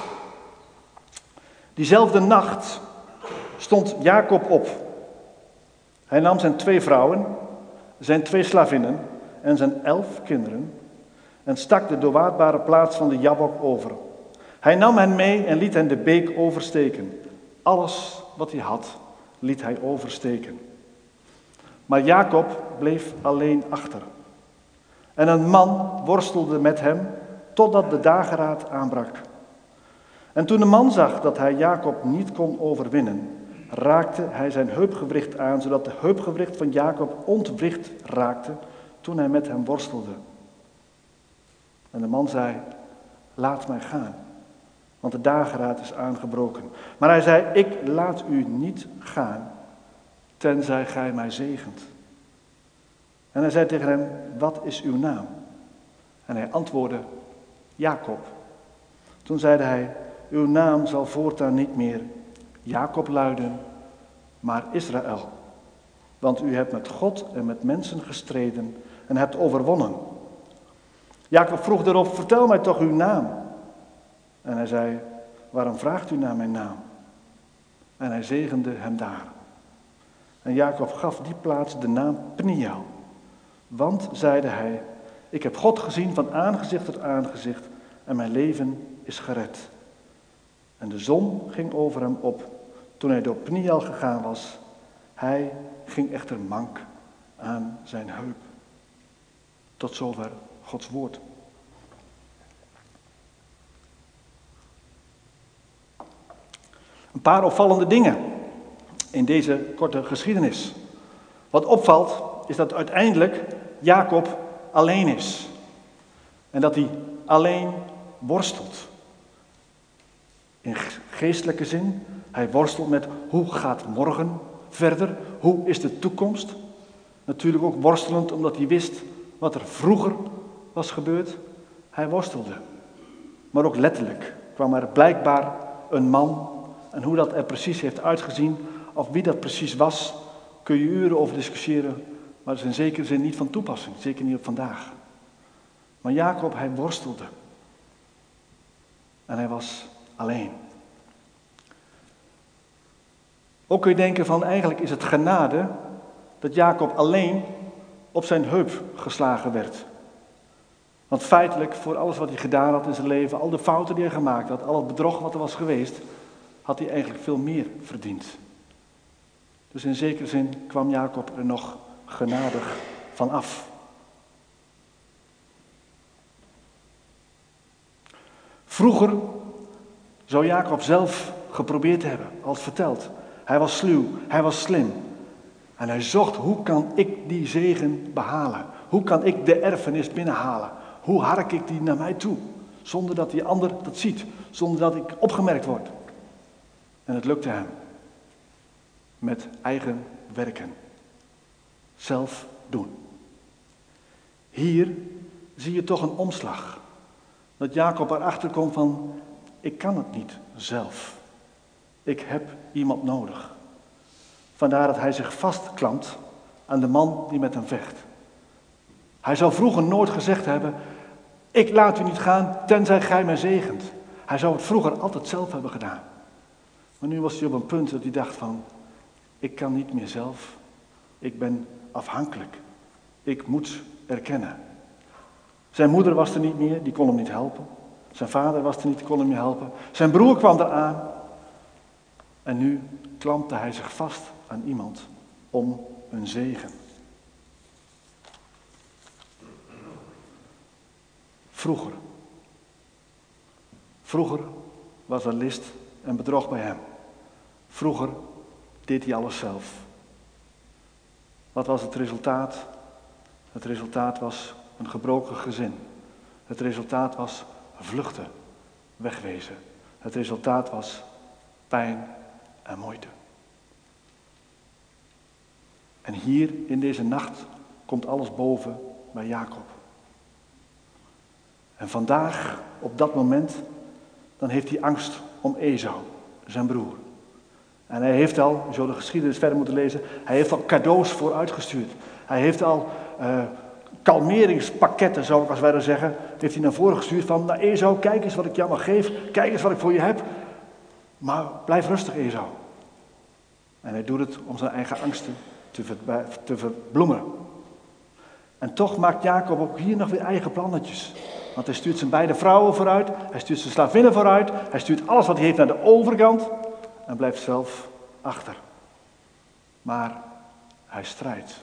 Diezelfde nacht stond Jacob op. Hij nam zijn 2 vrouwen, zijn 2 slavinnen en zijn 11 kinderen en stak de doorwaadbare plaats van de Jabok over. Hij nam hen mee en liet hen de beek oversteken. Alles wat hij had, liet hij oversteken. Maar Jacob bleef alleen achter. En een man worstelde met hem totdat de dageraad aanbrak. En toen de man zag dat hij Jacob niet kon overwinnen, raakte hij zijn heupgewricht aan, zodat de heupgewricht van Jacob ontwricht raakte toen hij met hem worstelde. En de man zei, laat mij gaan, want de dageraad is aangebroken. Maar hij zei, ik laat u niet gaan, tenzij gij mij zegent. En hij zei tegen hem, wat is uw naam? En hij antwoordde, Jacob. Toen zeide hij, uw naam zal voortaan niet meer Jacob luiden, maar Israël. Want u hebt met God en met mensen gestreden en hebt overwonnen. Jacob vroeg daarop, vertel mij toch uw naam. En hij zei, waarom vraagt u naar mijn naam? En hij zegende hem daar. En Jacob gaf die plaats de naam Peniel. Want, zeide hij, ik heb God gezien van aangezicht tot aangezicht en mijn leven is gered. En de zon ging over hem op toen hij door Peniel gegaan was. Hij ging echter mank aan zijn heup. Tot zover Gods woord. Een paar opvallende dingen in deze korte geschiedenis. Wat opvalt is dat uiteindelijk Jacob alleen is. En dat hij alleen worstelt. In geestelijke zin, hij worstelt met hoe gaat morgen verder, hoe is de toekomst. Natuurlijk ook worstelend omdat hij wist wat er vroeger was gebeurd. Hij worstelde. Maar ook letterlijk kwam er blijkbaar een man. En hoe dat er precies heeft uitgezien, of wie dat precies was, kun je uren over discussiëren. Maar dat is in zekere zin niet van toepassing, zeker niet op vandaag. Maar Jacob, hij worstelde. En hij was alleen. Ook kun je denken van, eigenlijk is het genade dat Jacob alleen op zijn heup geslagen werd. Want feitelijk, voor alles wat hij gedaan had in zijn leven, al de fouten die hij gemaakt had, al het bedrog wat er was geweest, had hij eigenlijk veel meer verdiend. Dus in zekere zin kwam Jacob er nog genadig van af. Vroeger zou Jacob zelf geprobeerd hebben, als verteld. Hij was sluw, hij was slim. En hij zocht, hoe kan ik die zegen behalen? Hoe kan ik de erfenis binnenhalen? Hoe hark ik die naar mij toe? Zonder dat die ander dat ziet, zonder dat ik opgemerkt word. En het lukte hem. Met eigen werken. Zelf doen. Hier zie je toch een omslag. Dat Jacob erachter komt van, ik kan het niet zelf. Ik heb iemand nodig. Vandaar dat hij zich vastklampt aan de man die met hem vecht. Hij zou vroeger nooit gezegd hebben, ik laat u niet gaan tenzij gij mij zegent. Hij zou het vroeger altijd zelf hebben gedaan. Maar nu was hij op een punt dat hij dacht van, ik kan niet meer zelf. Ik ben afhankelijk. Ik moet erkennen. Zijn moeder was er niet meer, die kon hem niet helpen. Zijn vader was er niet, die kon hem niet helpen. Zijn broer kwam eraan. En nu klampte hij zich vast aan iemand om een zegen. Vroeger was er list en bedrog bij hem. Vroeger deed hij alles zelf. Wat was het resultaat? Het resultaat was een gebroken gezin. Het resultaat was vluchten, wegwezen. Het resultaat was pijn en moeite. En hier in deze nacht komt alles boven bij Jacob. En vandaag, op dat moment, dan heeft hij angst om Esau, zijn broer. En hij heeft al, je zou de geschiedenis verder moeten lezen, hij heeft al cadeaus vooruitgestuurd. Hij heeft al kalmeringspakketten, zou ik als wij dat zeggen, heeft hij naar voren gestuurd van, nou Esau, kijk eens wat ik jou mag geven, kijk eens wat ik voor je heb. Maar blijf rustig, Esau. En hij doet het om zijn eigen angsten te verbloemen. En toch maakt Jacob ook hier nog weer eigen plannetjes. Want hij stuurt zijn beide vrouwen vooruit, hij stuurt zijn slavinnen vooruit, hij stuurt alles wat hij heeft naar de overkant en blijft zelf achter. Maar hij strijdt.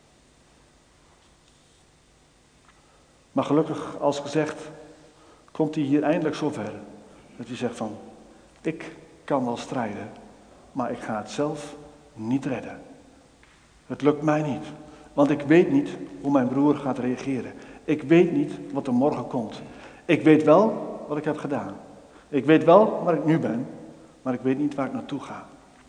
Maar gelukkig, als gezegd, komt hij hier eindelijk zover dat hij zegt van, ik kan wel strijden, maar ik ga het zelf niet redden. Het lukt mij niet, want ik weet niet hoe mijn broer gaat reageren. Ik weet niet wat er morgen komt. Ik weet wel wat ik heb gedaan. Ik weet wel waar ik nu ben, maar ik weet niet waar ik naartoe ga.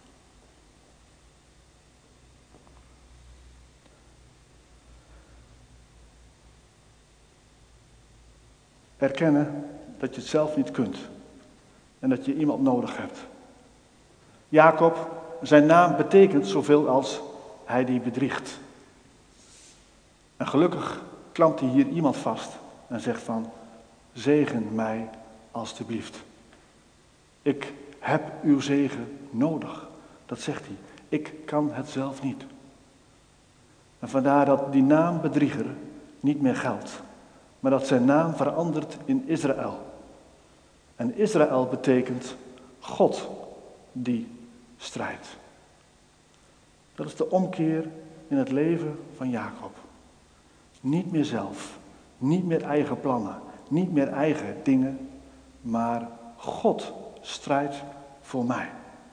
Erkennen dat je het zelf niet kunt en dat je iemand nodig hebt. Jacob, zijn naam betekent zoveel als hij die bedriegt. En gelukkig klampt hij hier iemand vast en zegt van, zegen mij alstublieft. Ik heb uw zegen nodig. Dat zegt hij. Ik kan het zelf niet. En vandaar dat die naam bedrieger niet meer geldt, maar dat zijn naam verandert in Israël. En Israël betekent God die strijdt. Dat is de omkeer in het leven van Jacob. Niet meer zelf, niet meer eigen plannen, niet meer eigen dingen, maar God strijdt voor mij.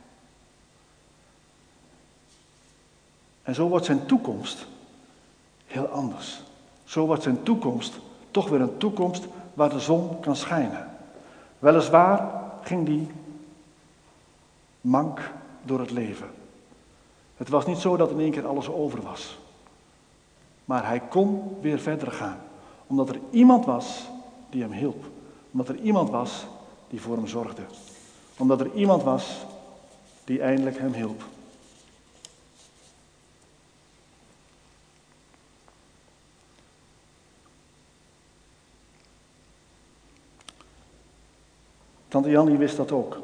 En zo wordt zijn toekomst heel anders. Zo wordt zijn toekomst toch weer een toekomst waar de zon kan schijnen. Weliswaar ging die mank door het leven. Het was niet zo dat in één keer alles over was. Maar hij kon weer verder gaan. Omdat er iemand was die hem hielp. Omdat er iemand was die voor hem zorgde. Omdat er iemand was die eindelijk hem hielp. Tante Jannie wist dat ook.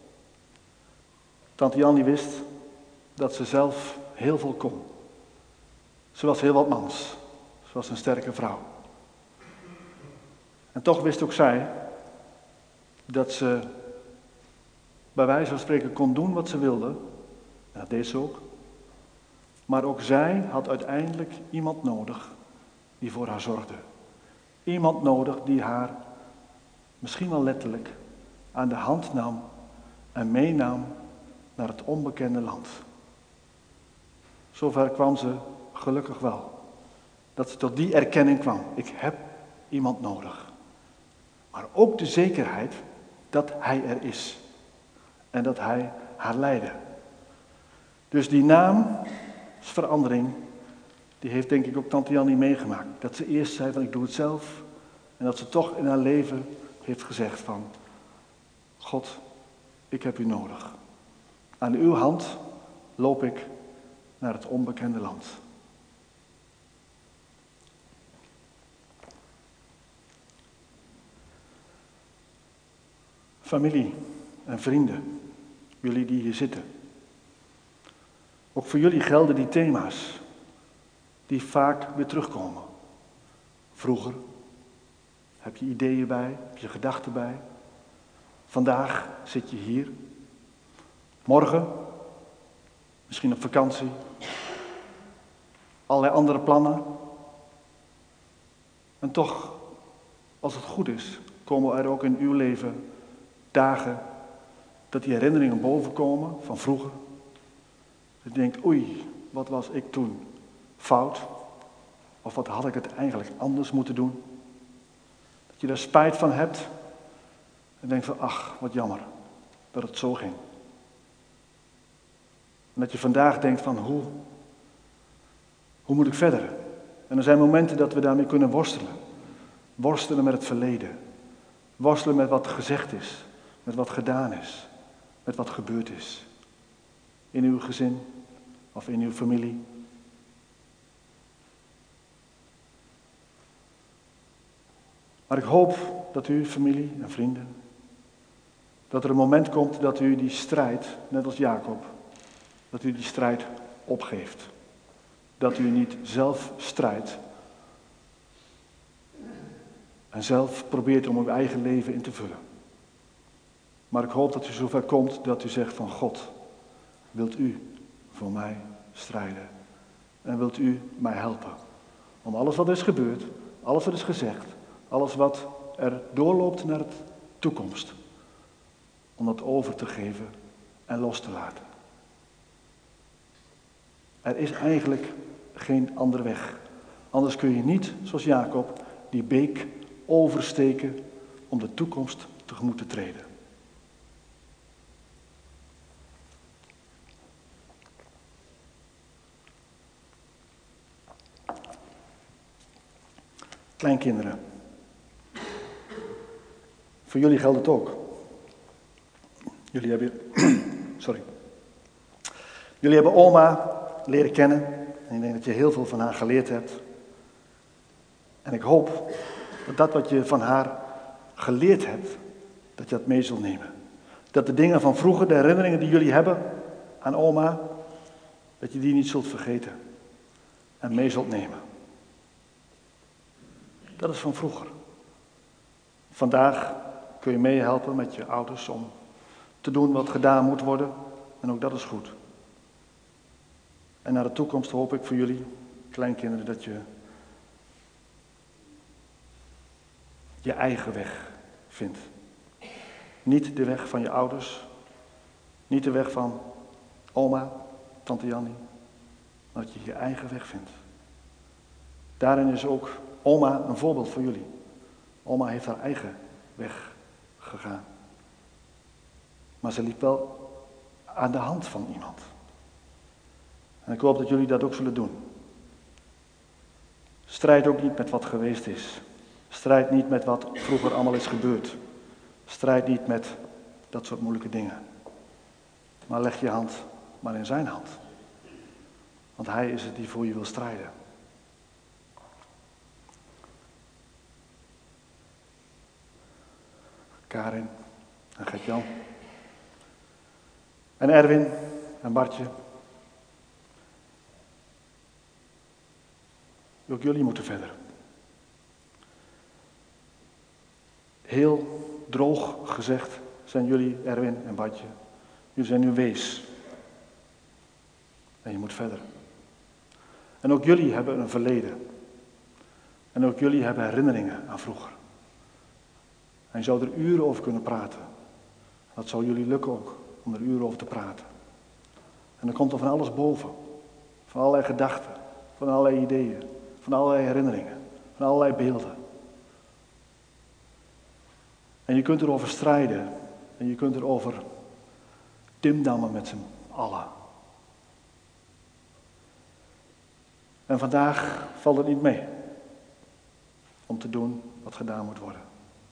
Tante Jannie wist dat ze zelf heel veel kon. Ze was heel wat mans. Ze was een sterke vrouw. En toch wist ook zij dat ze bij wijze van spreken kon doen wat ze wilde. En dat deed ze ook. Maar ook zij had uiteindelijk iemand nodig die voor haar zorgde. Iemand nodig die haar misschien wel letterlijk aan de hand nam en meenam naar het onbekende land. Zover kwam ze gelukkig wel. Dat ze tot die erkenning kwam. Ik heb iemand nodig. Maar ook de zekerheid dat hij er is. En dat hij haar leidde. Dus die naamsverandering, die heeft denk ik ook tante Jannie meegemaakt. Dat ze eerst zei van ik doe het zelf. En dat ze toch in haar leven heeft gezegd van God, ik heb u nodig. Aan uw hand loop ik naar het onbekende land. Familie en vrienden, jullie die hier zitten. Ook voor jullie gelden die thema's die vaak weer terugkomen. Vroeger, heb je ideeën bij, heb je gedachten bij. Vandaag zit je hier. Morgen, misschien op vakantie. Allerlei andere plannen. En toch, als het goed is, komen er ook in uw leven dagen dat die herinneringen bovenkomen van vroeger. Dat je denkt, oei, wat was ik toen fout? Of wat had ik het eigenlijk anders moeten doen? Dat je daar spijt van hebt. En denkt van, ach, wat jammer dat het zo ging. En dat je vandaag denkt van, hoe moet ik verder? En er zijn momenten dat we daarmee kunnen worstelen. Worstelen met het verleden. Worstelen met wat gezegd is. Met wat gedaan is. Met wat gebeurd is. In uw gezin of in uw familie. Maar ik hoop dat u, familie en vrienden, dat er een moment komt dat u die strijd, net als Jacob, dat u die strijd opgeeft. Dat u niet zelf strijdt en zelf probeert om uw eigen leven in te vullen. Maar ik hoop dat u zover komt dat u zegt van God, wilt u voor mij strijden en wilt u mij helpen om alles wat is gebeurd, alles wat is gezegd, alles wat er doorloopt naar de toekomst, om dat over te geven en los te laten. Er is eigenlijk geen andere weg. Anders kun je niet, zoals Jacob, die beek oversteken om de toekomst tegemoet te treden. Kleinkinderen. Voor jullie geldt het ook. Jullie hebben oma leren kennen. En ik denk dat je heel veel van haar geleerd hebt. En ik hoop dat wat je van haar geleerd hebt, dat je dat mee zult nemen. Dat de dingen van vroeger, de herinneringen die jullie hebben aan oma, dat je die niet zult vergeten en mee zult nemen. Dat is van vroeger. Vandaag kun je meehelpen met je ouders om te doen wat gedaan moet worden. En ook dat is goed. En naar de toekomst hoop ik voor jullie, kleinkinderen, dat je je eigen weg vindt. Niet de weg van je ouders, niet de weg van oma, tante Jannie, maar dat je je eigen weg vindt. Daarin is ook oma een voorbeeld voor jullie. Oma heeft haar eigen weg gegaan. Maar ze liep wel aan de hand van iemand. En ik hoop dat jullie dat ook zullen doen. Strijd ook niet met wat geweest is. Strijd niet met wat vroeger allemaal is gebeurd. Strijd niet met dat soort moeilijke dingen. Maar leg je hand maar in zijn hand. Want hij is het die voor je wil strijden. Karin en Gert-Jan. En Erwin en Bartje. Ook jullie moeten verder. Heel droog gezegd zijn jullie, Erwin en Bartje. Jullie zijn nu wees. En je moet verder. En ook jullie hebben een verleden. En ook jullie hebben herinneringen aan vroeger. En je zou er uren over kunnen praten. Dat zou jullie lukken ook, om er uren over te praten. En dan komt er van alles boven. Van allerlei gedachten, van allerlei ideeën, van allerlei herinneringen, van allerlei beelden. En je kunt erover strijden. En je kunt erover dimdammen met z'n allen. En vandaag valt het niet mee. Om te doen wat gedaan moet worden.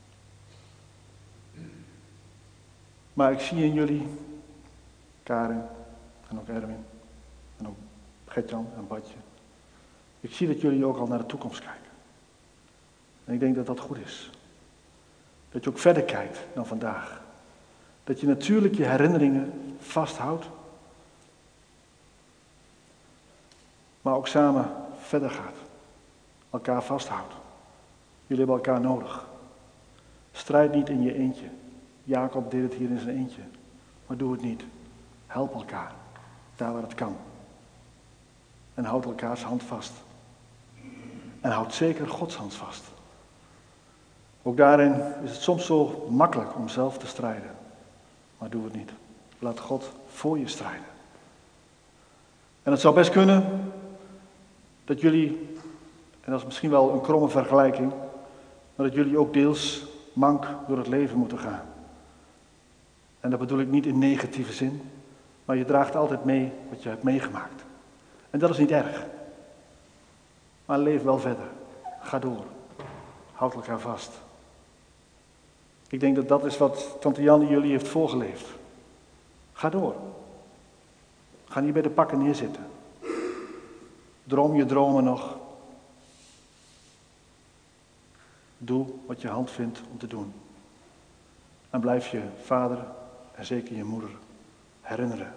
Maar ik zie in jullie, Karin en ook Erwin en ook Gert-Jan en Bartje. Ik zie dat jullie ook al naar de toekomst kijken. En ik denk dat dat goed is. Dat je ook verder kijkt dan vandaag. Dat je natuurlijk je herinneringen vasthoudt. Maar ook samen verder gaat. Elkaar vasthoudt. Jullie hebben elkaar nodig. Strijd niet in je eentje. Jacob deed het hier in zijn eentje. Maar doe het niet. Help elkaar. Daar waar het kan. En houd elkaars hand vast. En houd zeker Gods hand vast. Ook daarin is het soms zo makkelijk om zelf te strijden. Maar doe het niet. Laat God voor je strijden. En het zou best kunnen dat jullie, en dat is misschien wel een kromme vergelijking, maar dat jullie ook deels mank door het leven moeten gaan. En dat bedoel ik niet in negatieve zin, maar je draagt altijd mee wat je hebt meegemaakt. En dat is niet erg. Maar leef wel verder. Ga door. Houd elkaar vast. Ik denk dat dat is wat tante Jannie jullie heeft voorgeleefd. Ga door. Ga niet bij de pakken neerzitten. Droom je dromen nog. Doe wat je hand vindt om te doen. En blijf je vader en zeker je moeder herinneren.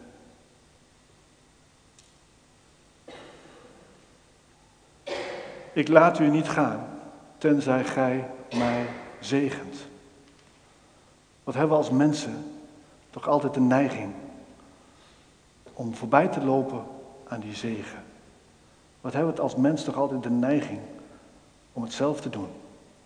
Ik laat u niet gaan, tenzij gij mij zegent. Wat hebben we als mensen toch altijd de neiging om voorbij te lopen aan die zegen? Wat hebben we het als mens toch altijd de neiging om het zelf te doen?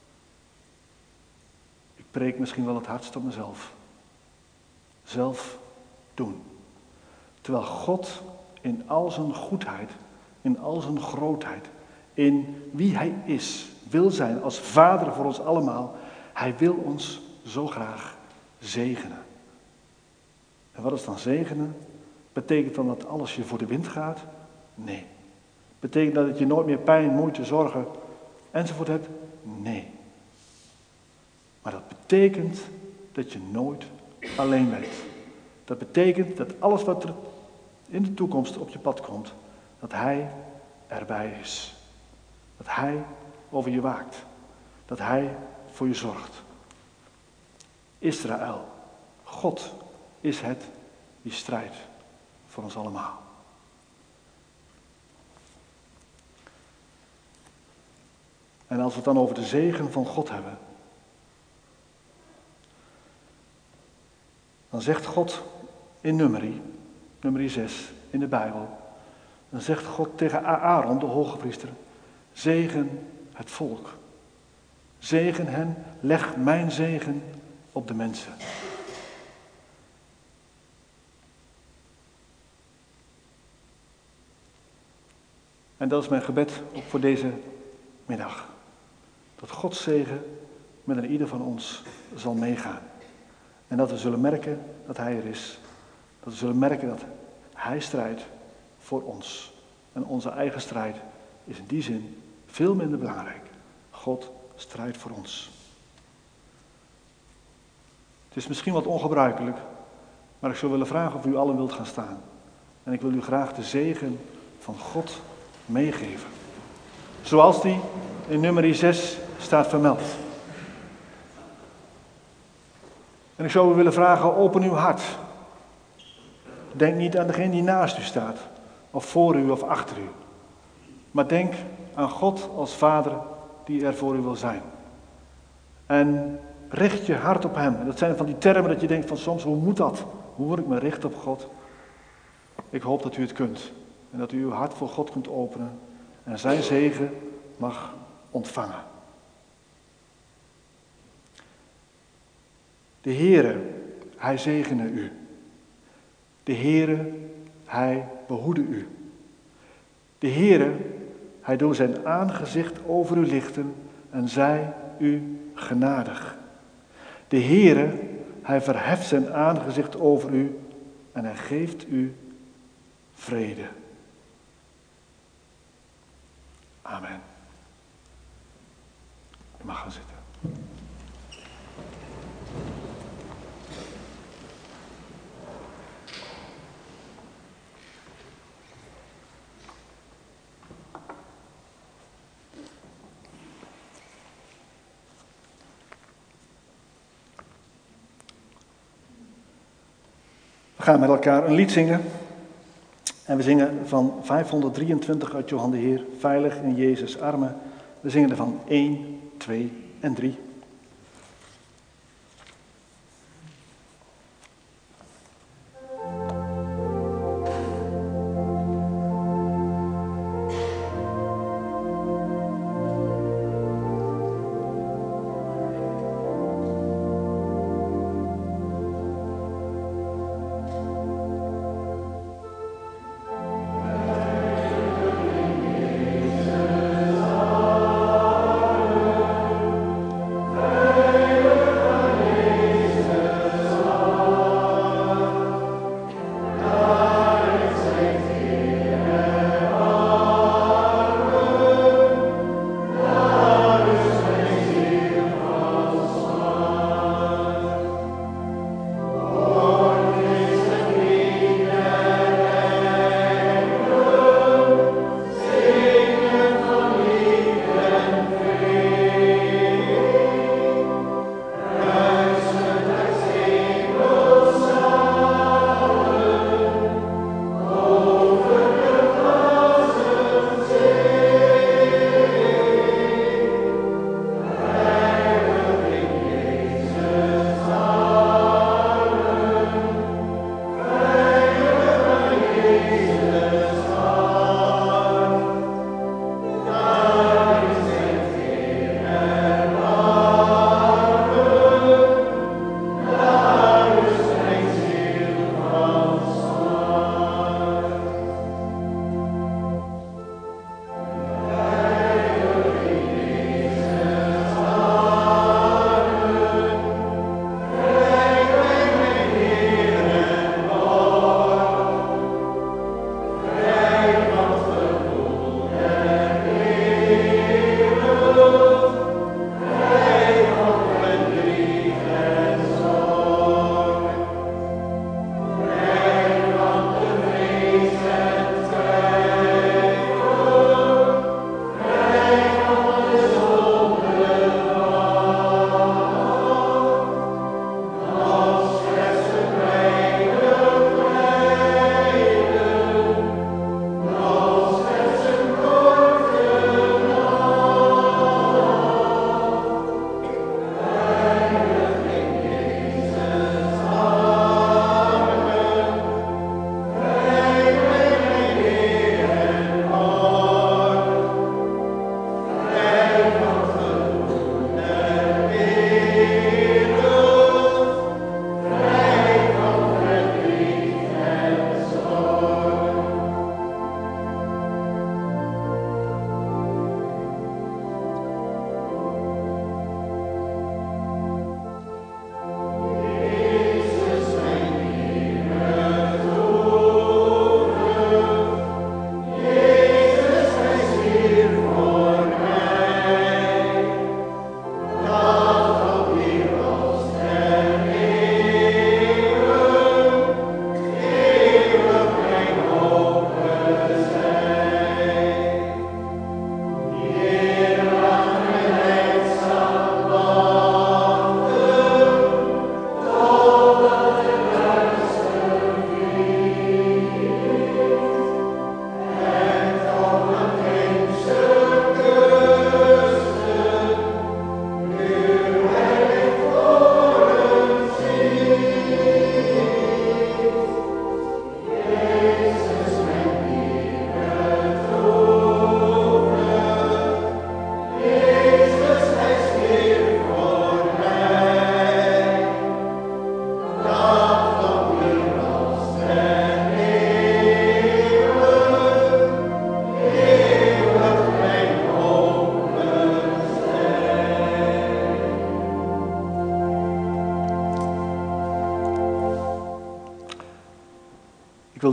Ik preek misschien wel het hardst op mezelf. Zelf doen. Terwijl God in al zijn goedheid, in al zijn grootheid, in wie hij is, wil zijn als vader voor ons allemaal. Hij wil ons zo graag zegenen. En wat is dan zegenen? Betekent dan dat alles je voor de wind gaat? Nee. Betekent dat je nooit meer pijn, moeite, zorgen enzovoort hebt? Nee. Maar dat betekent dat je nooit alleen bent. Dat betekent dat alles wat er in de toekomst op je pad komt, dat Hij erbij is. Dat Hij over je waakt. Dat Hij voor je zorgt. Israël, God is het die strijdt voor ons allemaal. En als we het dan over de zegen van God hebben, dan zegt God in Numeri 6 in de Bijbel, dan zegt God tegen Aaron, de hogepriester, zegen het volk. Zegen hen, leg mijn zegen op de mensen. En dat is mijn gebed ook voor deze middag. Dat Gods zegen met een ieder van ons zal meegaan. En dat we zullen merken dat Hij er is. Dat we zullen merken dat Hij strijdt voor ons. En onze eigen strijd is in die zin veel minder belangrijk. God strijdt voor ons. Het is misschien wat ongebruikelijk, maar ik zou willen vragen of u allen wilt gaan staan. En ik wil u graag de zegen van God meegeven. Zoals die in Numeri 6 staat vermeld. En ik zou u willen vragen, open uw hart. Denk niet aan degene die naast u staat, of voor u of achter u. Maar denk aan God als Vader die er voor u wil zijn. En richt je hart op Hem. En dat zijn van die termen dat je denkt van soms, hoe moet dat? Hoe moet ik me richten op God? Ik hoop dat u het kunt. En dat u uw hart voor God kunt openen. En zijn zegen mag ontvangen. De Heere, Hij zegene u. De Heere, Hij behoede u. De Heere, Hij doet zijn aangezicht over u lichten en zij u genadig. De Heere, Hij verheft zijn aangezicht over u en Hij geeft u vrede. Amen. U mag gaan zitten. We gaan met elkaar een lied zingen. En we zingen van 523 uit Johan de Heer, veilig in Jezus' armen. We zingen er van 1, 2 en 3.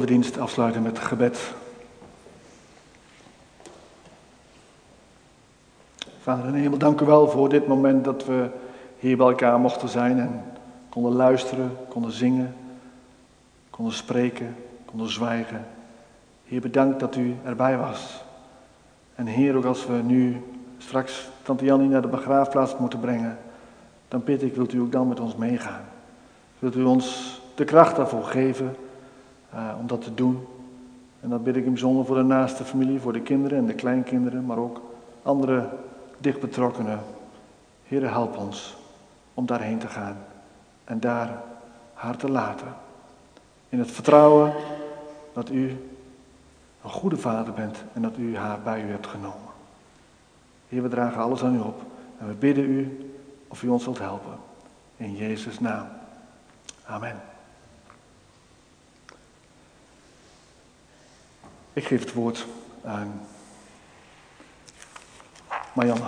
de dienst afsluiten met gebed. Vader in de hemel, dank u wel voor dit moment dat we hier bij elkaar mochten zijn en konden luisteren, konden zingen, konden spreken, konden zwijgen. Heer, bedankt dat u erbij was. En Heer, ook als we nu straks tante Jannie naar de begraafplaats moeten brengen, dan bid ik, wilt u ook dan met ons meegaan. Wilt u ons de kracht daarvoor geven om dat te doen. En dan bid ik in bijzonder voor de naaste familie, voor de kinderen en de kleinkinderen, maar ook andere dichtbetrokkenen. Heer, help ons om daarheen te gaan en daar haar te laten. In het vertrouwen dat u een goede vader bent en dat u haar bij u hebt genomen. Heer, we dragen alles aan u op en we bidden u of u ons wilt helpen. In Jezus' naam. Amen. Ik geef het woord aan Marianne.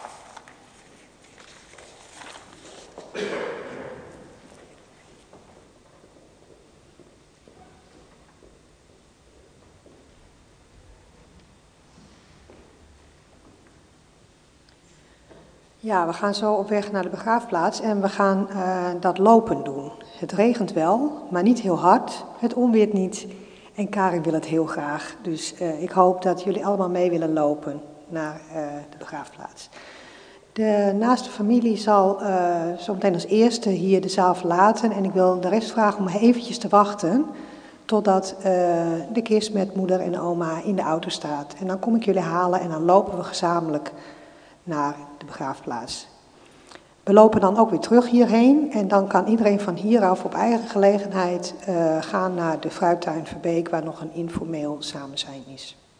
Ja, we gaan zo op weg naar de begraafplaats en we gaan dat lopen doen. Het regent wel, maar niet heel hard. Het onweert niet en Karin wil het heel graag. Dus ik hoop dat jullie allemaal mee willen lopen naar de begraafplaats. De naaste familie zal zo meteen als eerste hier de zaal verlaten. En ik wil de rest vragen om eventjes te wachten totdat de kist met moeder en oma in de auto staat. En dan kom ik jullie halen en dan lopen we gezamenlijk naar de begraafplaats. We lopen dan ook weer terug hierheen en dan kan iedereen van hieraf op eigen gelegenheid gaan naar de fruittuin Verbeek, waar nog een informeel samenzijn is.